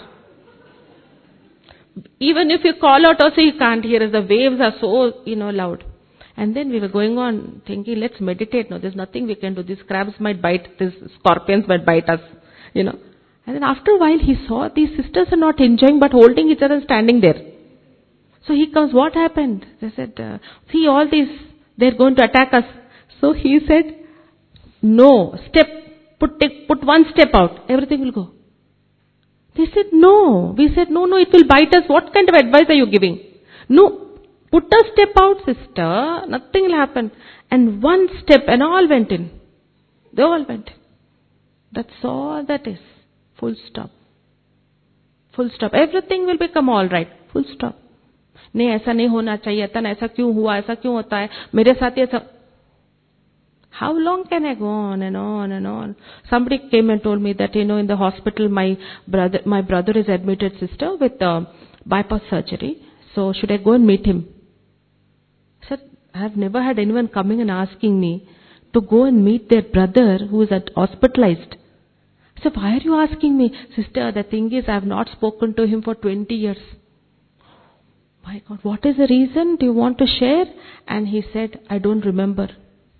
Even if you call out also, he can't hear us. The waves are so, loud. And then we were going on thinking, let's meditate. No, there's nothing we can do. These crabs might bite, these scorpions might bite us, And then after a while, he saw these sisters are not enjoying, but holding each other and standing there. So he comes, what happened? They said, see all these, they're going to attack us. So he said, no, put one step out, everything will go. They said, no. We said, no, it will bite us. What kind of advice are you giving? No, put a step out, sister. Nothing will happen. And one step and all went in. They all went in. That's all that is. Full stop. Full stop. Everything will become all right. Full stop. नहीं ऐसा नहीं होना चाहिए था ना ऐसा क्यों हुआ ऐसा क्यों होता है मेरे साथ ऐसा. How long can I go on and on and on? Somebody came and told me that, in the hospital, my brother is admitted, sister, with bypass surgery. So should I go and meet him? I said, I have never had anyone coming and asking me to go and meet their brother who is hospitalized. I said, why are you asking me? Sister, the thing is, I have not spoken to him for 20 years. My God, what is the reason? Do you want to share? And he said, I don't remember.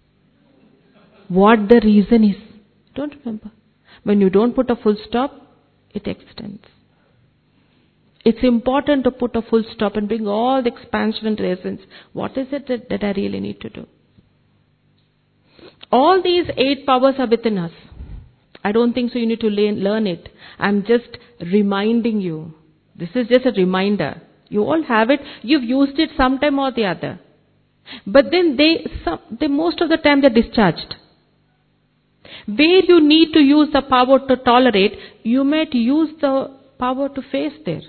What the reason is. Don't remember. When you don't put a full stop, it extends. It's important to put a full stop and bring all the expansion and essence. What is it that I really need to do? All these 8 powers are within us. I don't think so you need to learn it. I'm just reminding you. This is just a reminder. You all have it. You've used it sometime or the other. But then they most of the time they're discharged. Where you need to use the power to tolerate, you might use the power to face there.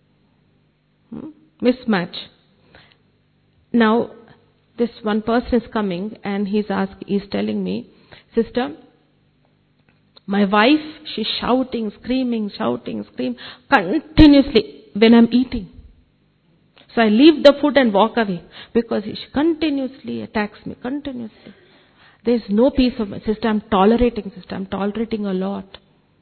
Mismatch. Now, this one person is coming and he's telling me, sister, my wife, she's shouting, screaming, continuously when I'm eating. So I leave the food and walk away because she continuously attacks me, continuously. There's no peace of mind. Sister, I'm tolerating a lot.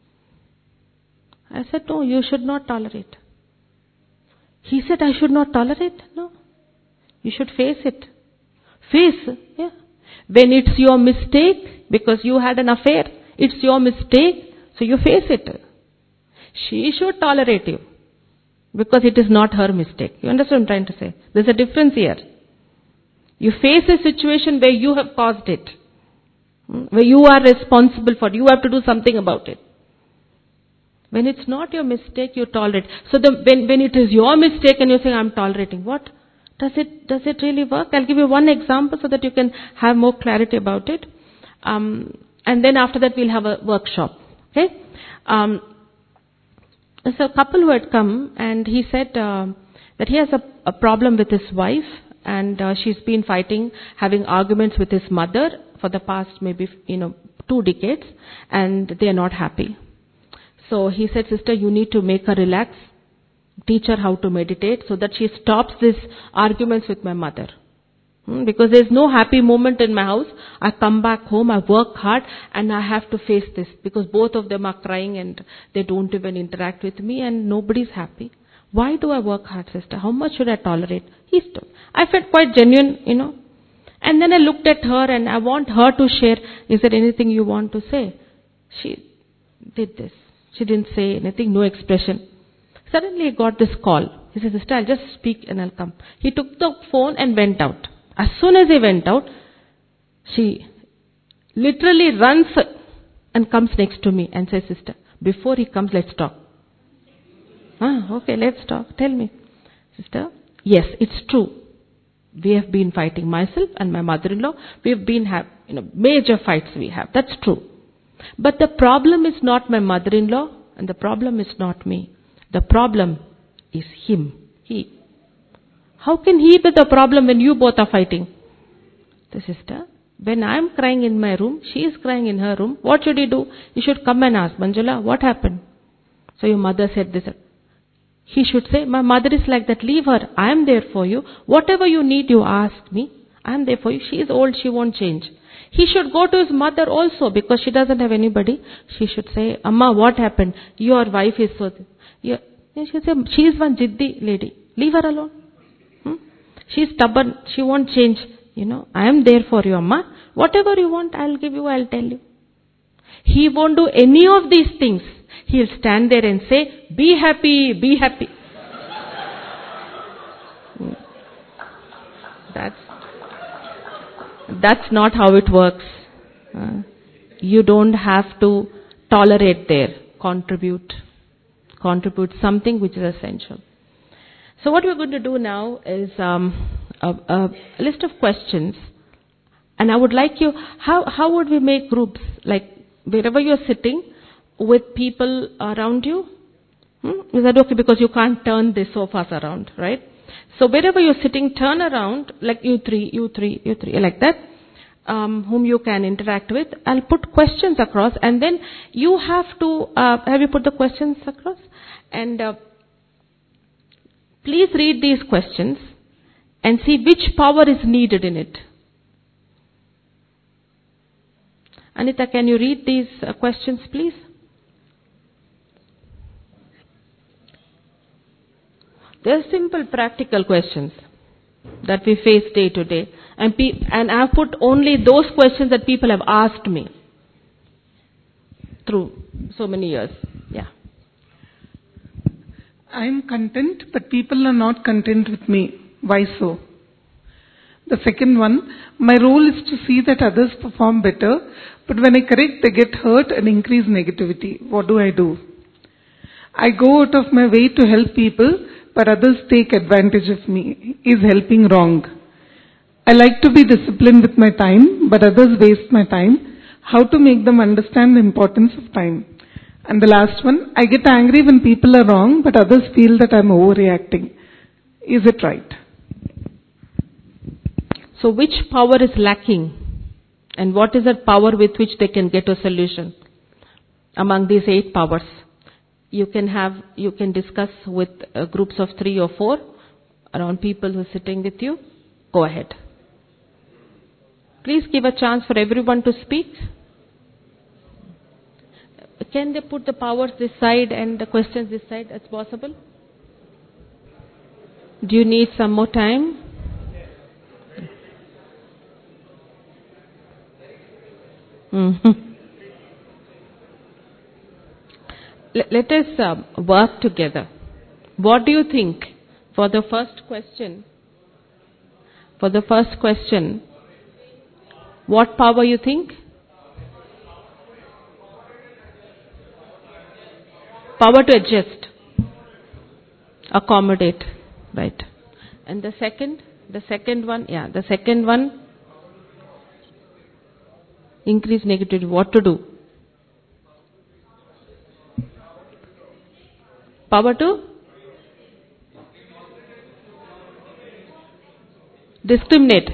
I said, no, you should not tolerate. He said, I should not tolerate? No. You should face it. Face, yeah. When it's your mistake, because you had an affair, it's your mistake, so you face it. She should tolerate you, because it is not her mistake. You understand what I'm trying to say? There's a difference here. You face a situation where you have caused it, where you are responsible for it. You have to do something about it. When it's not your mistake, you tolerate. So when it is your mistake and you're saying, I'm tolerating, what? Does it really work? I'll give you one example so that you can have more clarity about it. And then after that we'll have a workshop. Okay? So a couple who had come and he said that he has a problem with his wife and she's been fighting, having arguments with his mother for the past maybe 2 decades and they are not happy. So he said, sister, you need to make her relax, teach her how to meditate so that she stops these arguments with my mother. Because there's no happy moment in my house. I come back home, I work hard and I have to face this because both of them are crying and they don't even interact with me and nobody's happy. Why do I work hard, sister? How much should I tolerate? I felt quite genuine, And then I looked at her and I want her to share, is there anything you want to say? She did this. She didn't say anything, no expression. Suddenly he got this call. He said, sister, I'll just speak and I'll come. He took the phone and went out. As soon as he went out, she literally runs and comes next to me and says, "Sister, before he comes, let's talk." Okay, let's talk. Tell me. Sister, yes, it's true. We have been fighting, myself and my mother-in-law. We have been major fights we have. That's true. But the problem is not my mother-in-law and the problem is not me. The problem is him. He. How can he be the problem when you both are fighting? The sister, when I am crying in my room, she is crying in her room. What should he do? He should come and ask, "Manjula, what happened?" So your mother said this. He should say, "My mother is like that. Leave her. I am there for you. Whatever you need, you ask me. I am there for you. She is old. She won't change." He should go to his mother also because she doesn't have anybody. She should say, "Amma, what happened? Your wife is so..." She should say, "She is one jiddi lady. Leave her alone. She is stubborn. She won't change. I am there for you, Amma. Whatever you want, I'll give you, I'll tell you." He won't do any of these things. He'll stand there and say, "Be happy, be happy." That's not how it works. You don't have to tolerate there. Contribute something which is essential. So what we're going to do now is a list of questions. And I would like you, how would we make groups? Like wherever you're sitting with people around you. Is that okay? Because you can't turn the sofas around, right? So wherever you're sitting, turn around, like you three, like that, whom you can interact with. I'll put questions across and then you have to, have you put the questions across? And please read these questions and see which power is needed in it. Anita, can you read these questions, please? They're simple, practical questions that we face day to day. And I've put only those questions that people have asked me through so many years. Yeah. I'm content, but people are not content with me. Why so? The second one, my role is to see that others perform better, but when I correct, they get hurt and increase negativity. What do? I go out of my way to help people, but others take advantage of me. Is helping wrong? I like to be disciplined with my time, but others waste my time. How to make them understand the importance of time? And the last one, I get angry when people are wrong, but others feel that I'm overreacting. Is it right? So which power is lacking? And what is that power with which they can get a solution? Among these 8 powers, you can discuss with groups of 3 or 4 around people who are sitting with you. Go ahead. Please give a chance for everyone to speak. Can they put the powers this side and the questions this side as possible? Do you need some more time? Let us work together. What do you think for the first question? For the first question, what power you think? Power to adjust, accommodate, right? And the second one, increase negativity. What to do? Power to discriminate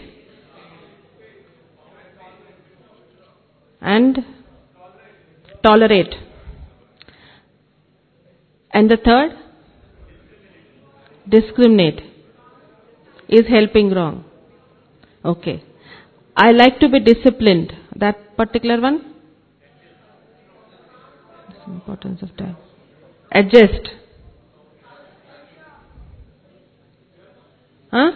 and tolerate. And the third, discriminate, is helping wrong. Okay. I like to be disciplined. That particular one? Importance of time. Adjust. Huh?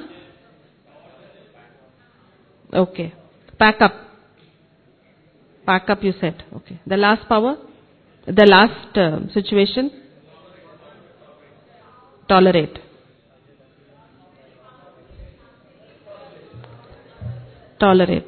Okay. Pack up. Pack up, you said. Okay. The last power? The last situation? Tolerate. tolerate.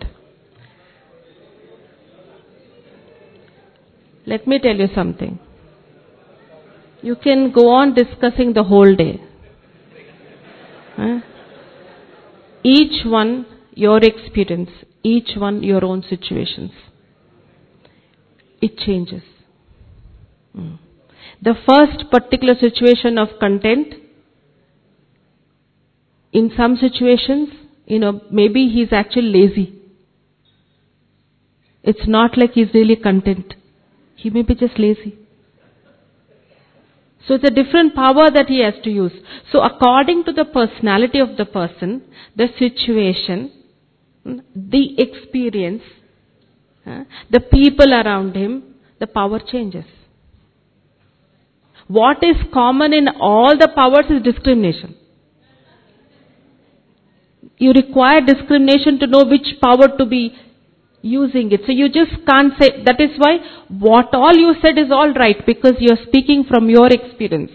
Let me tell you something. You can go on discussing the whole day. Huh? Each one your experience, each one your own situations. It changes. The first particular situation of content, in some situations, maybe he's actually lazy. It's not like he's really content. He may be just lazy. So it's a different power that he has to use. So according to the personality of the person, the situation, the experience, the people around him, the power changes. What is common in all the powers is discrimination. You require discrimination to know which power to be using it. So you just can't say, that is why what all you said is all right, because you are speaking from your experience.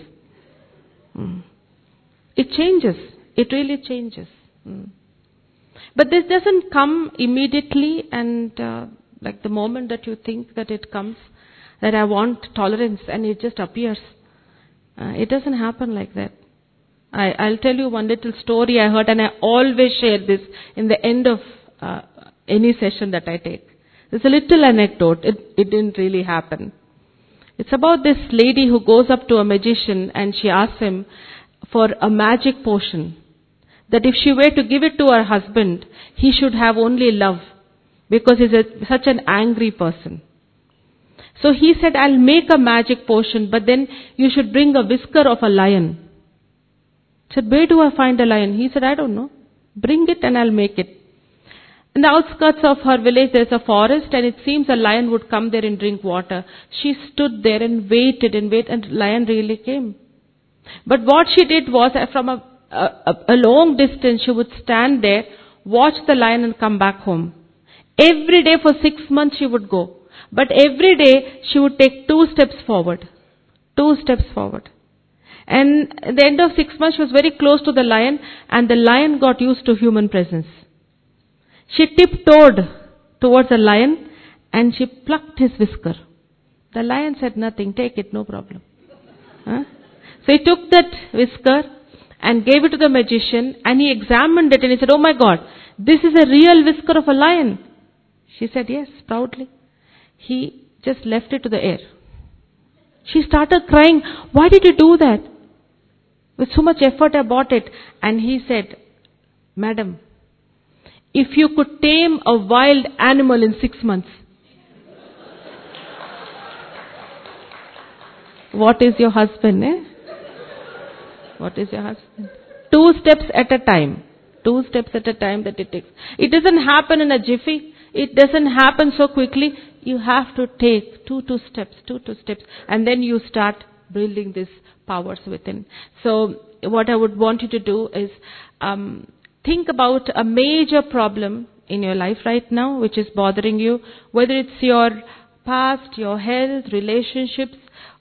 It changes. It really changes. But this doesn't come immediately and like the moment that you think that it comes, that I want tolerance and it just appears. It doesn't happen like that. I'll tell you one little story I heard, and I always share this in the end of any session that I take. There's a little anecdote. It didn't really happen. It's about this lady who goes up to a magician and she asks him for a magic potion. That if she were to give it to her husband, he should have only love, because he's such an angry person. So he said, I'll make a magic potion, but then you should bring a whisker of a lion. He said, where do I find a lion? He said, I don't know. Bring it and I'll make it. In the outskirts of her village, there's a forest, and it seems a lion would come there and drink water. She stood there and waited, and the lion really came. But what she did was, from a long distance, she would stand there, watch the lion and come back home. Every day for 6 months she would go. But every day she would take 2 steps forward. 2 steps forward. And at the end of 6 months she was very close to the lion, and the lion got used to human presence. She tiptoed towards the lion and she plucked his whisker. The lion said, nothing, take it, no problem. So he took that whisker and gave it to the magician, and he examined it and he said, oh my God, this is a real whisker of a lion. She said, yes, proudly. He just left it to the air. She started crying, why did you do that? With so much effort I bought it. And he said, madam, if you could tame a wild animal in 6 months, what is your husband, eh? What is your husband? 2 steps at a time. 2 steps at a time that it takes. It doesn't happen in a jiffy. It doesn't happen so quickly. You have to take two steps. And then you start building these powers within. So what I would want you to do is think about a major problem in your life right now which is bothering you, whether it's your past, your health, relationships,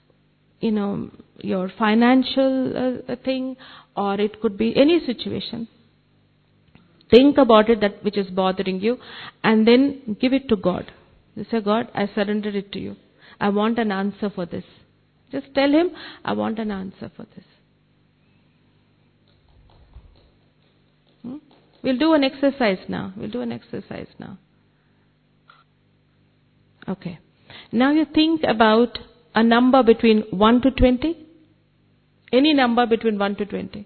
your financial thing, or it could be any situation. Think about it, that which is bothering you, and then give it to God. You say, God, I surrender it to you. I want an answer for this. Just tell Him, I want an answer for this. We'll do an exercise now. Okay. Now you think about a number between 1 to 20. Any number between 1 to 20.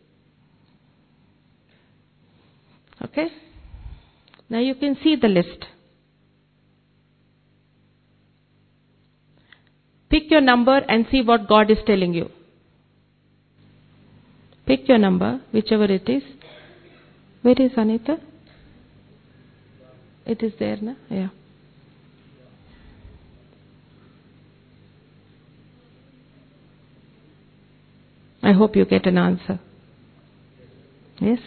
Okay? Now you can see the list. Pick your number and see what God is telling you. Pick your number, whichever it is. Where is Anita? It is there, na? Yeah. I hope you get an answer. Yes?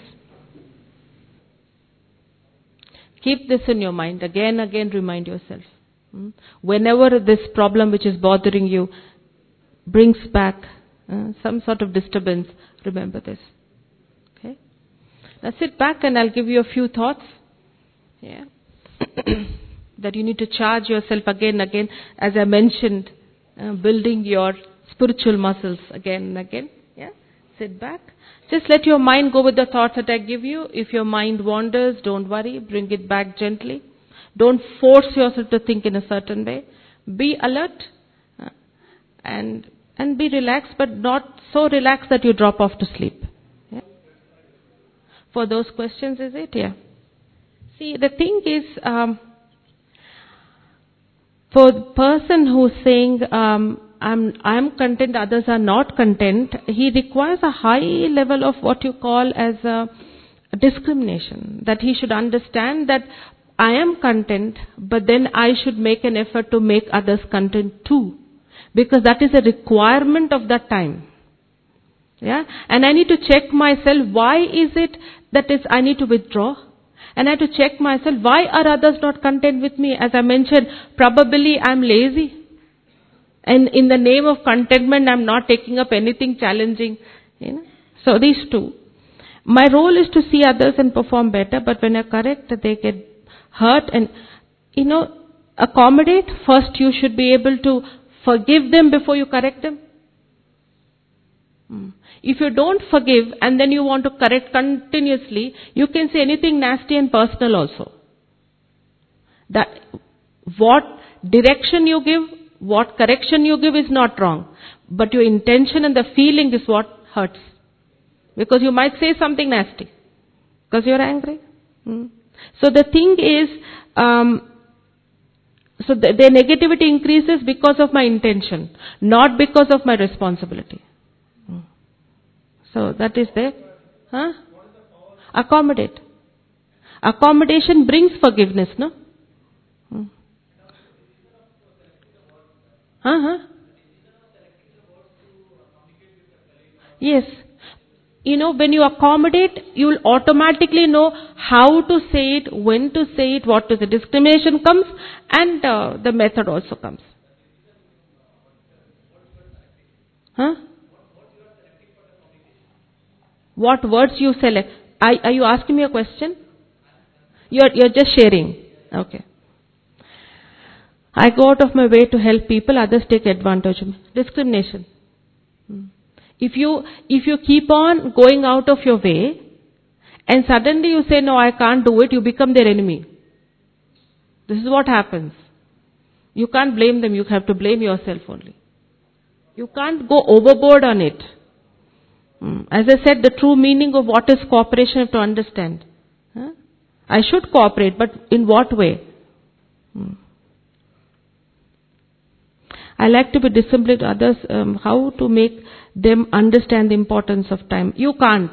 Keep this in your mind. Again, remind yourself. Whenever this problem which is bothering you brings back some sort of disturbance, remember this. Okay? Now sit back and I'll give you a few thoughts. Yeah. That you need to charge yourself again and again, as I mentioned, building your spiritual muscles again and again. Yeah. Sit back. Just let your mind go with the thoughts that I give you. If your mind wanders, don't worry. Bring it back gently. Don't force yourself to think in a certain way. Be alert uh, and be relaxed, but not so relaxed that you drop off to sleep. Yeah. For those questions, is it? Yeah. See, the thing is, for the person who's saying, I'm content, others are not content, he requires a high level of what you call as a discrimination. That he should understand that I am content, but then I should make an effort to make others content too. Because that is a requirement of that time. Yeah? And I need to check myself, why is it that is I need to withdraw? And I have to check myself, why are others not content with me? As I mentioned, probably I'm lazy. And in the name of contentment, I'm not taking up anything challenging. You know? So these two. My role is to see others and perform better, but when I correct, they get hurt and, accommodate. First, you should be able to forgive them before you correct them. If you don't forgive and then you want to correct continuously, you can say anything nasty and personal also. That what direction you give, what correction you give is not wrong. But your intention and the feeling is what hurts. Because you might say something nasty. Because you're angry. So the thing is, so the negativity increases because of my intention, not because of my responsibility. So that is there. Huh? Accommodate. Accommodation brings forgiveness, no? Yes. When you accommodate, you will automatically know how to say it, when to say it, what to say. Discrimination comes and the method also comes. Huh? What words you select? Are you asking me a question? You're just sharing. Okay. I go out of my way to help people, others take advantage of me. Discrimination. If you keep on going out of your way and suddenly you say, no, I can't do it, you become their enemy. This is what happens. You can't blame them, you have to blame yourself only. You can't go overboard on it. As I said, the true meaning of what is cooperation you have to understand. I should cooperate, but in what way? I like to be disciplined to others, how to make them understand the importance of time. You can't.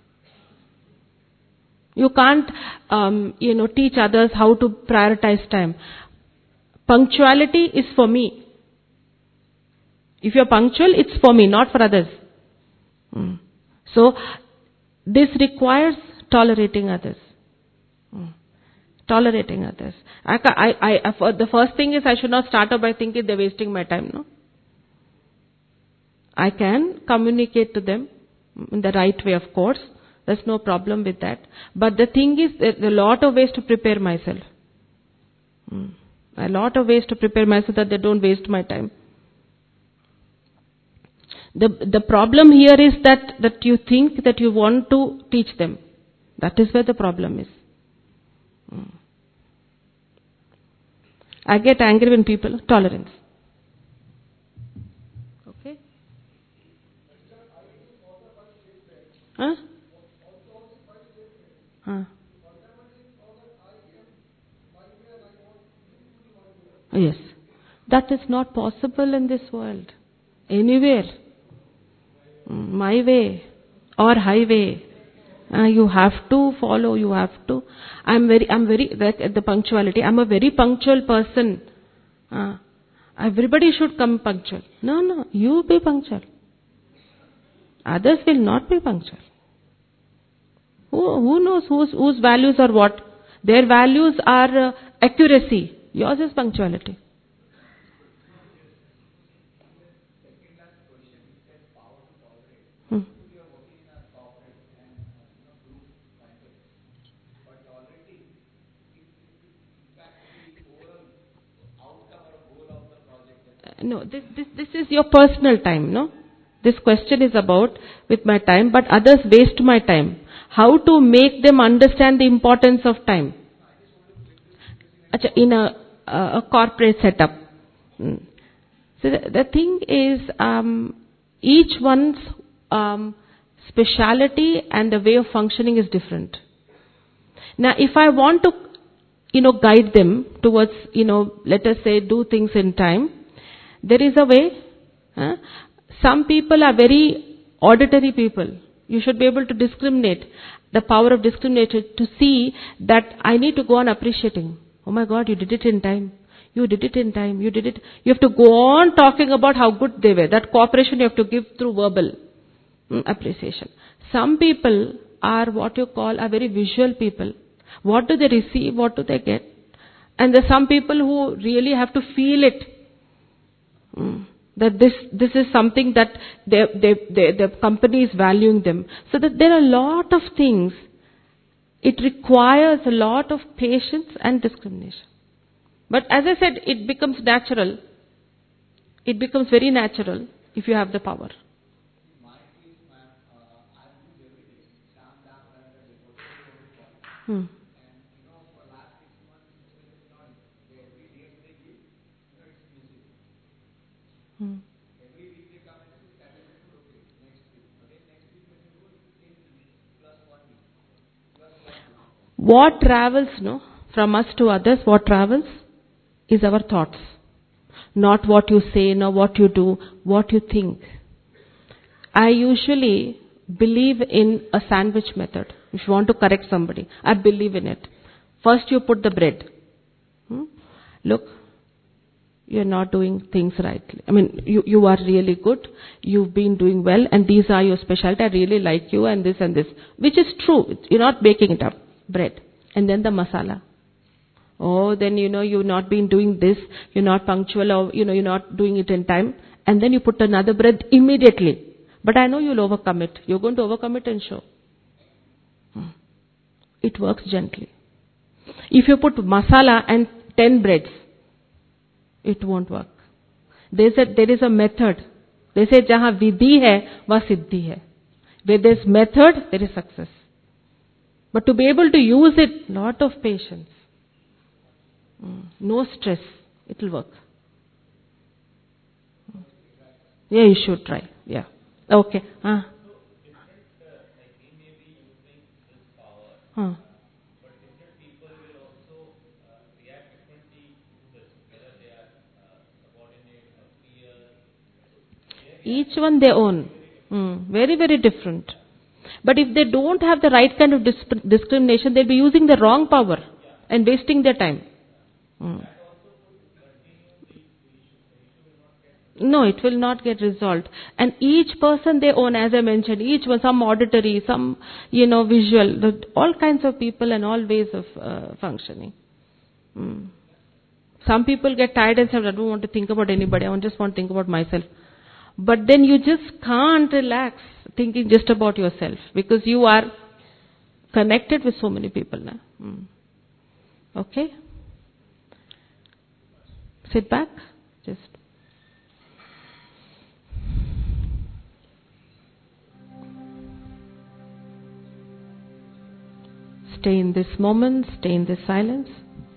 You can't, teach others how to prioritize time. Punctuality is for me. If you're punctual, it's for me, not for others. So, this requires tolerating others. Tolerating others. The first thing is I should not start up by thinking they're wasting my time, no? I can communicate to them in the right way, of course. There's no problem with that. But the thing is, there's a lot of ways to prepare myself. A lot of ways to prepare myself that they don't waste my time. The problem here is that you think that you want to teach them. That is where the problem is. I get angry when people, tolerance. Okay? Huh? Yes. That is not possible in this world. Anywhere. My way or highway. You have to follow, you have to. I'm very, the punctuality. I'm a very punctual person. Everybody should come punctual. No, you be punctual. Others will not be punctual. Who knows whose values are what? Their values are accuracy. Yours is punctuality. No, this is your personal time, no? This question is about with my time, but others waste my time. How to make them understand the importance of time? Acha, in a corporate setup. Hmm. So the thing is, each one's speciality and the way of functioning is different. Now, if I want to, guide them towards, let us say, do things in time, there is a way. Some people are very auditory people. You should be able to discriminate, the power of discrimination, to see that I need to go on appreciating. Oh my God, you did it in time. You did it in time. You did it. You have to go on talking about how good they were. That cooperation you have to give through verbal appreciation. Some people are what you call are very visual people. What do they receive? What do they get? And there are some people who really have to feel it. That this is something that the company is valuing them. So that there are a lot of things. It requires a lot of patience and discrimination. But as I said, it becomes natural. It becomes very natural if you have the power. Hmm. Hmm. What travels, from us to others, what travels is our thoughts. Not what you say, nor what you do, what you think. I usually believe in a sandwich method. If you want to correct somebody, I believe in it. First you put the bread. Look, you're not doing things rightly. I mean, you are really good. You've been doing well, and these are your specialty. I really like you, and this, which is true. You're not making it up. Bread. And then the masala. Oh, then you've not been doing this. You're not punctual, or you're not doing it in time. And then you put another bread immediately. But I know you'll overcome it. You're going to overcome it and show. It works gently. If you put masala and 10 breads, it won't work. There is a method. They say, jahan vidhi hai, wah siddhi hai. Where there's method, there is success. But to be able to use it, lot of patience. No stress. It will work. Yeah, you should try. Yeah. Okay. Each one their own. Very, very different. But if they don't have the right kind of discrimination, they'll be using the wrong power and wasting their time. No, it will not get resolved. And each person their own, as I mentioned, each one, some auditory, some, visual, all kinds of people and all ways of functioning. Some people get tired and say, I don't want to think about anybody, I just want to think about myself. But then you just can't relax thinking just about yourself, because you are connected with so many people now. Okay? Sit back. Just. Stay in this moment, stay in this silence.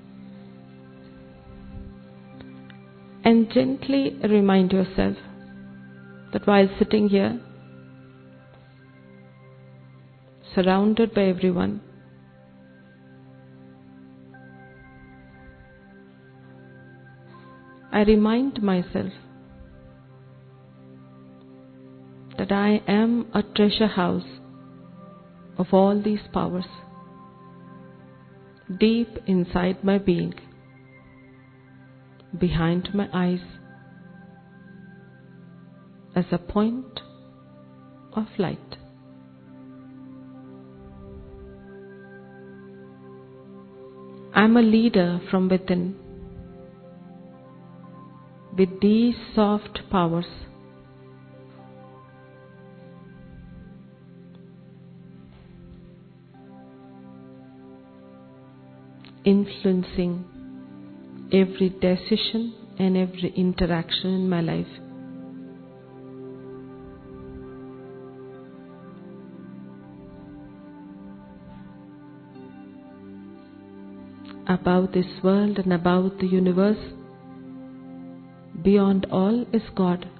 And gently remind yourself that while sitting here, surrounded by everyone, I remind myself that I am a treasure house of all these powers deep inside my being, behind my eyes, as a point of light. I am a leader from within with these soft powers. Influencing every decision, and every interaction in my life. Above this world and above the universe, beyond all is God.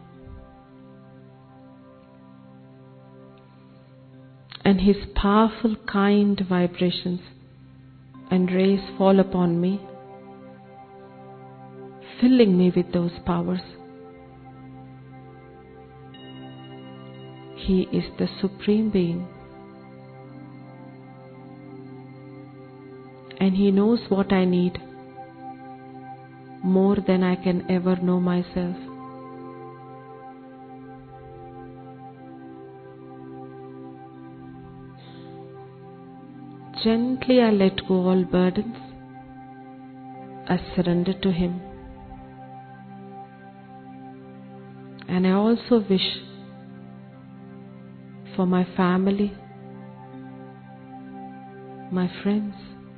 And His powerful, kind vibrations and rays fall upon me, filling me with those powers. He is the Supreme Being, and He knows what I need more than I can ever know myself. Gently I let go all burdens. I surrender to Him. And I also wish for my family, my friends,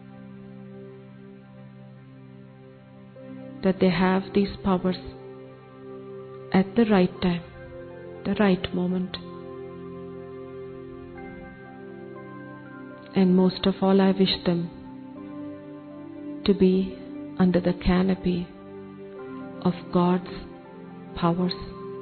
that they have these powers at the right time, the right moment. And most of all, I wish them to be under the canopy of God's powers.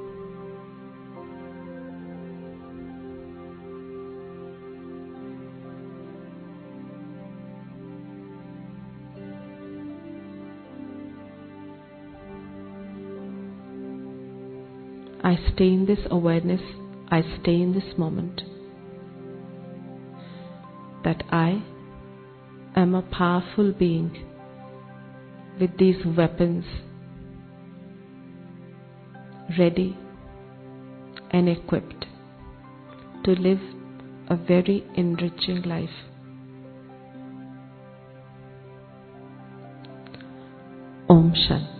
I stay in this awareness, I stay in this moment, that I am a powerful being with these weapons, ready and equipped to live a very enriching life. Om Shanti.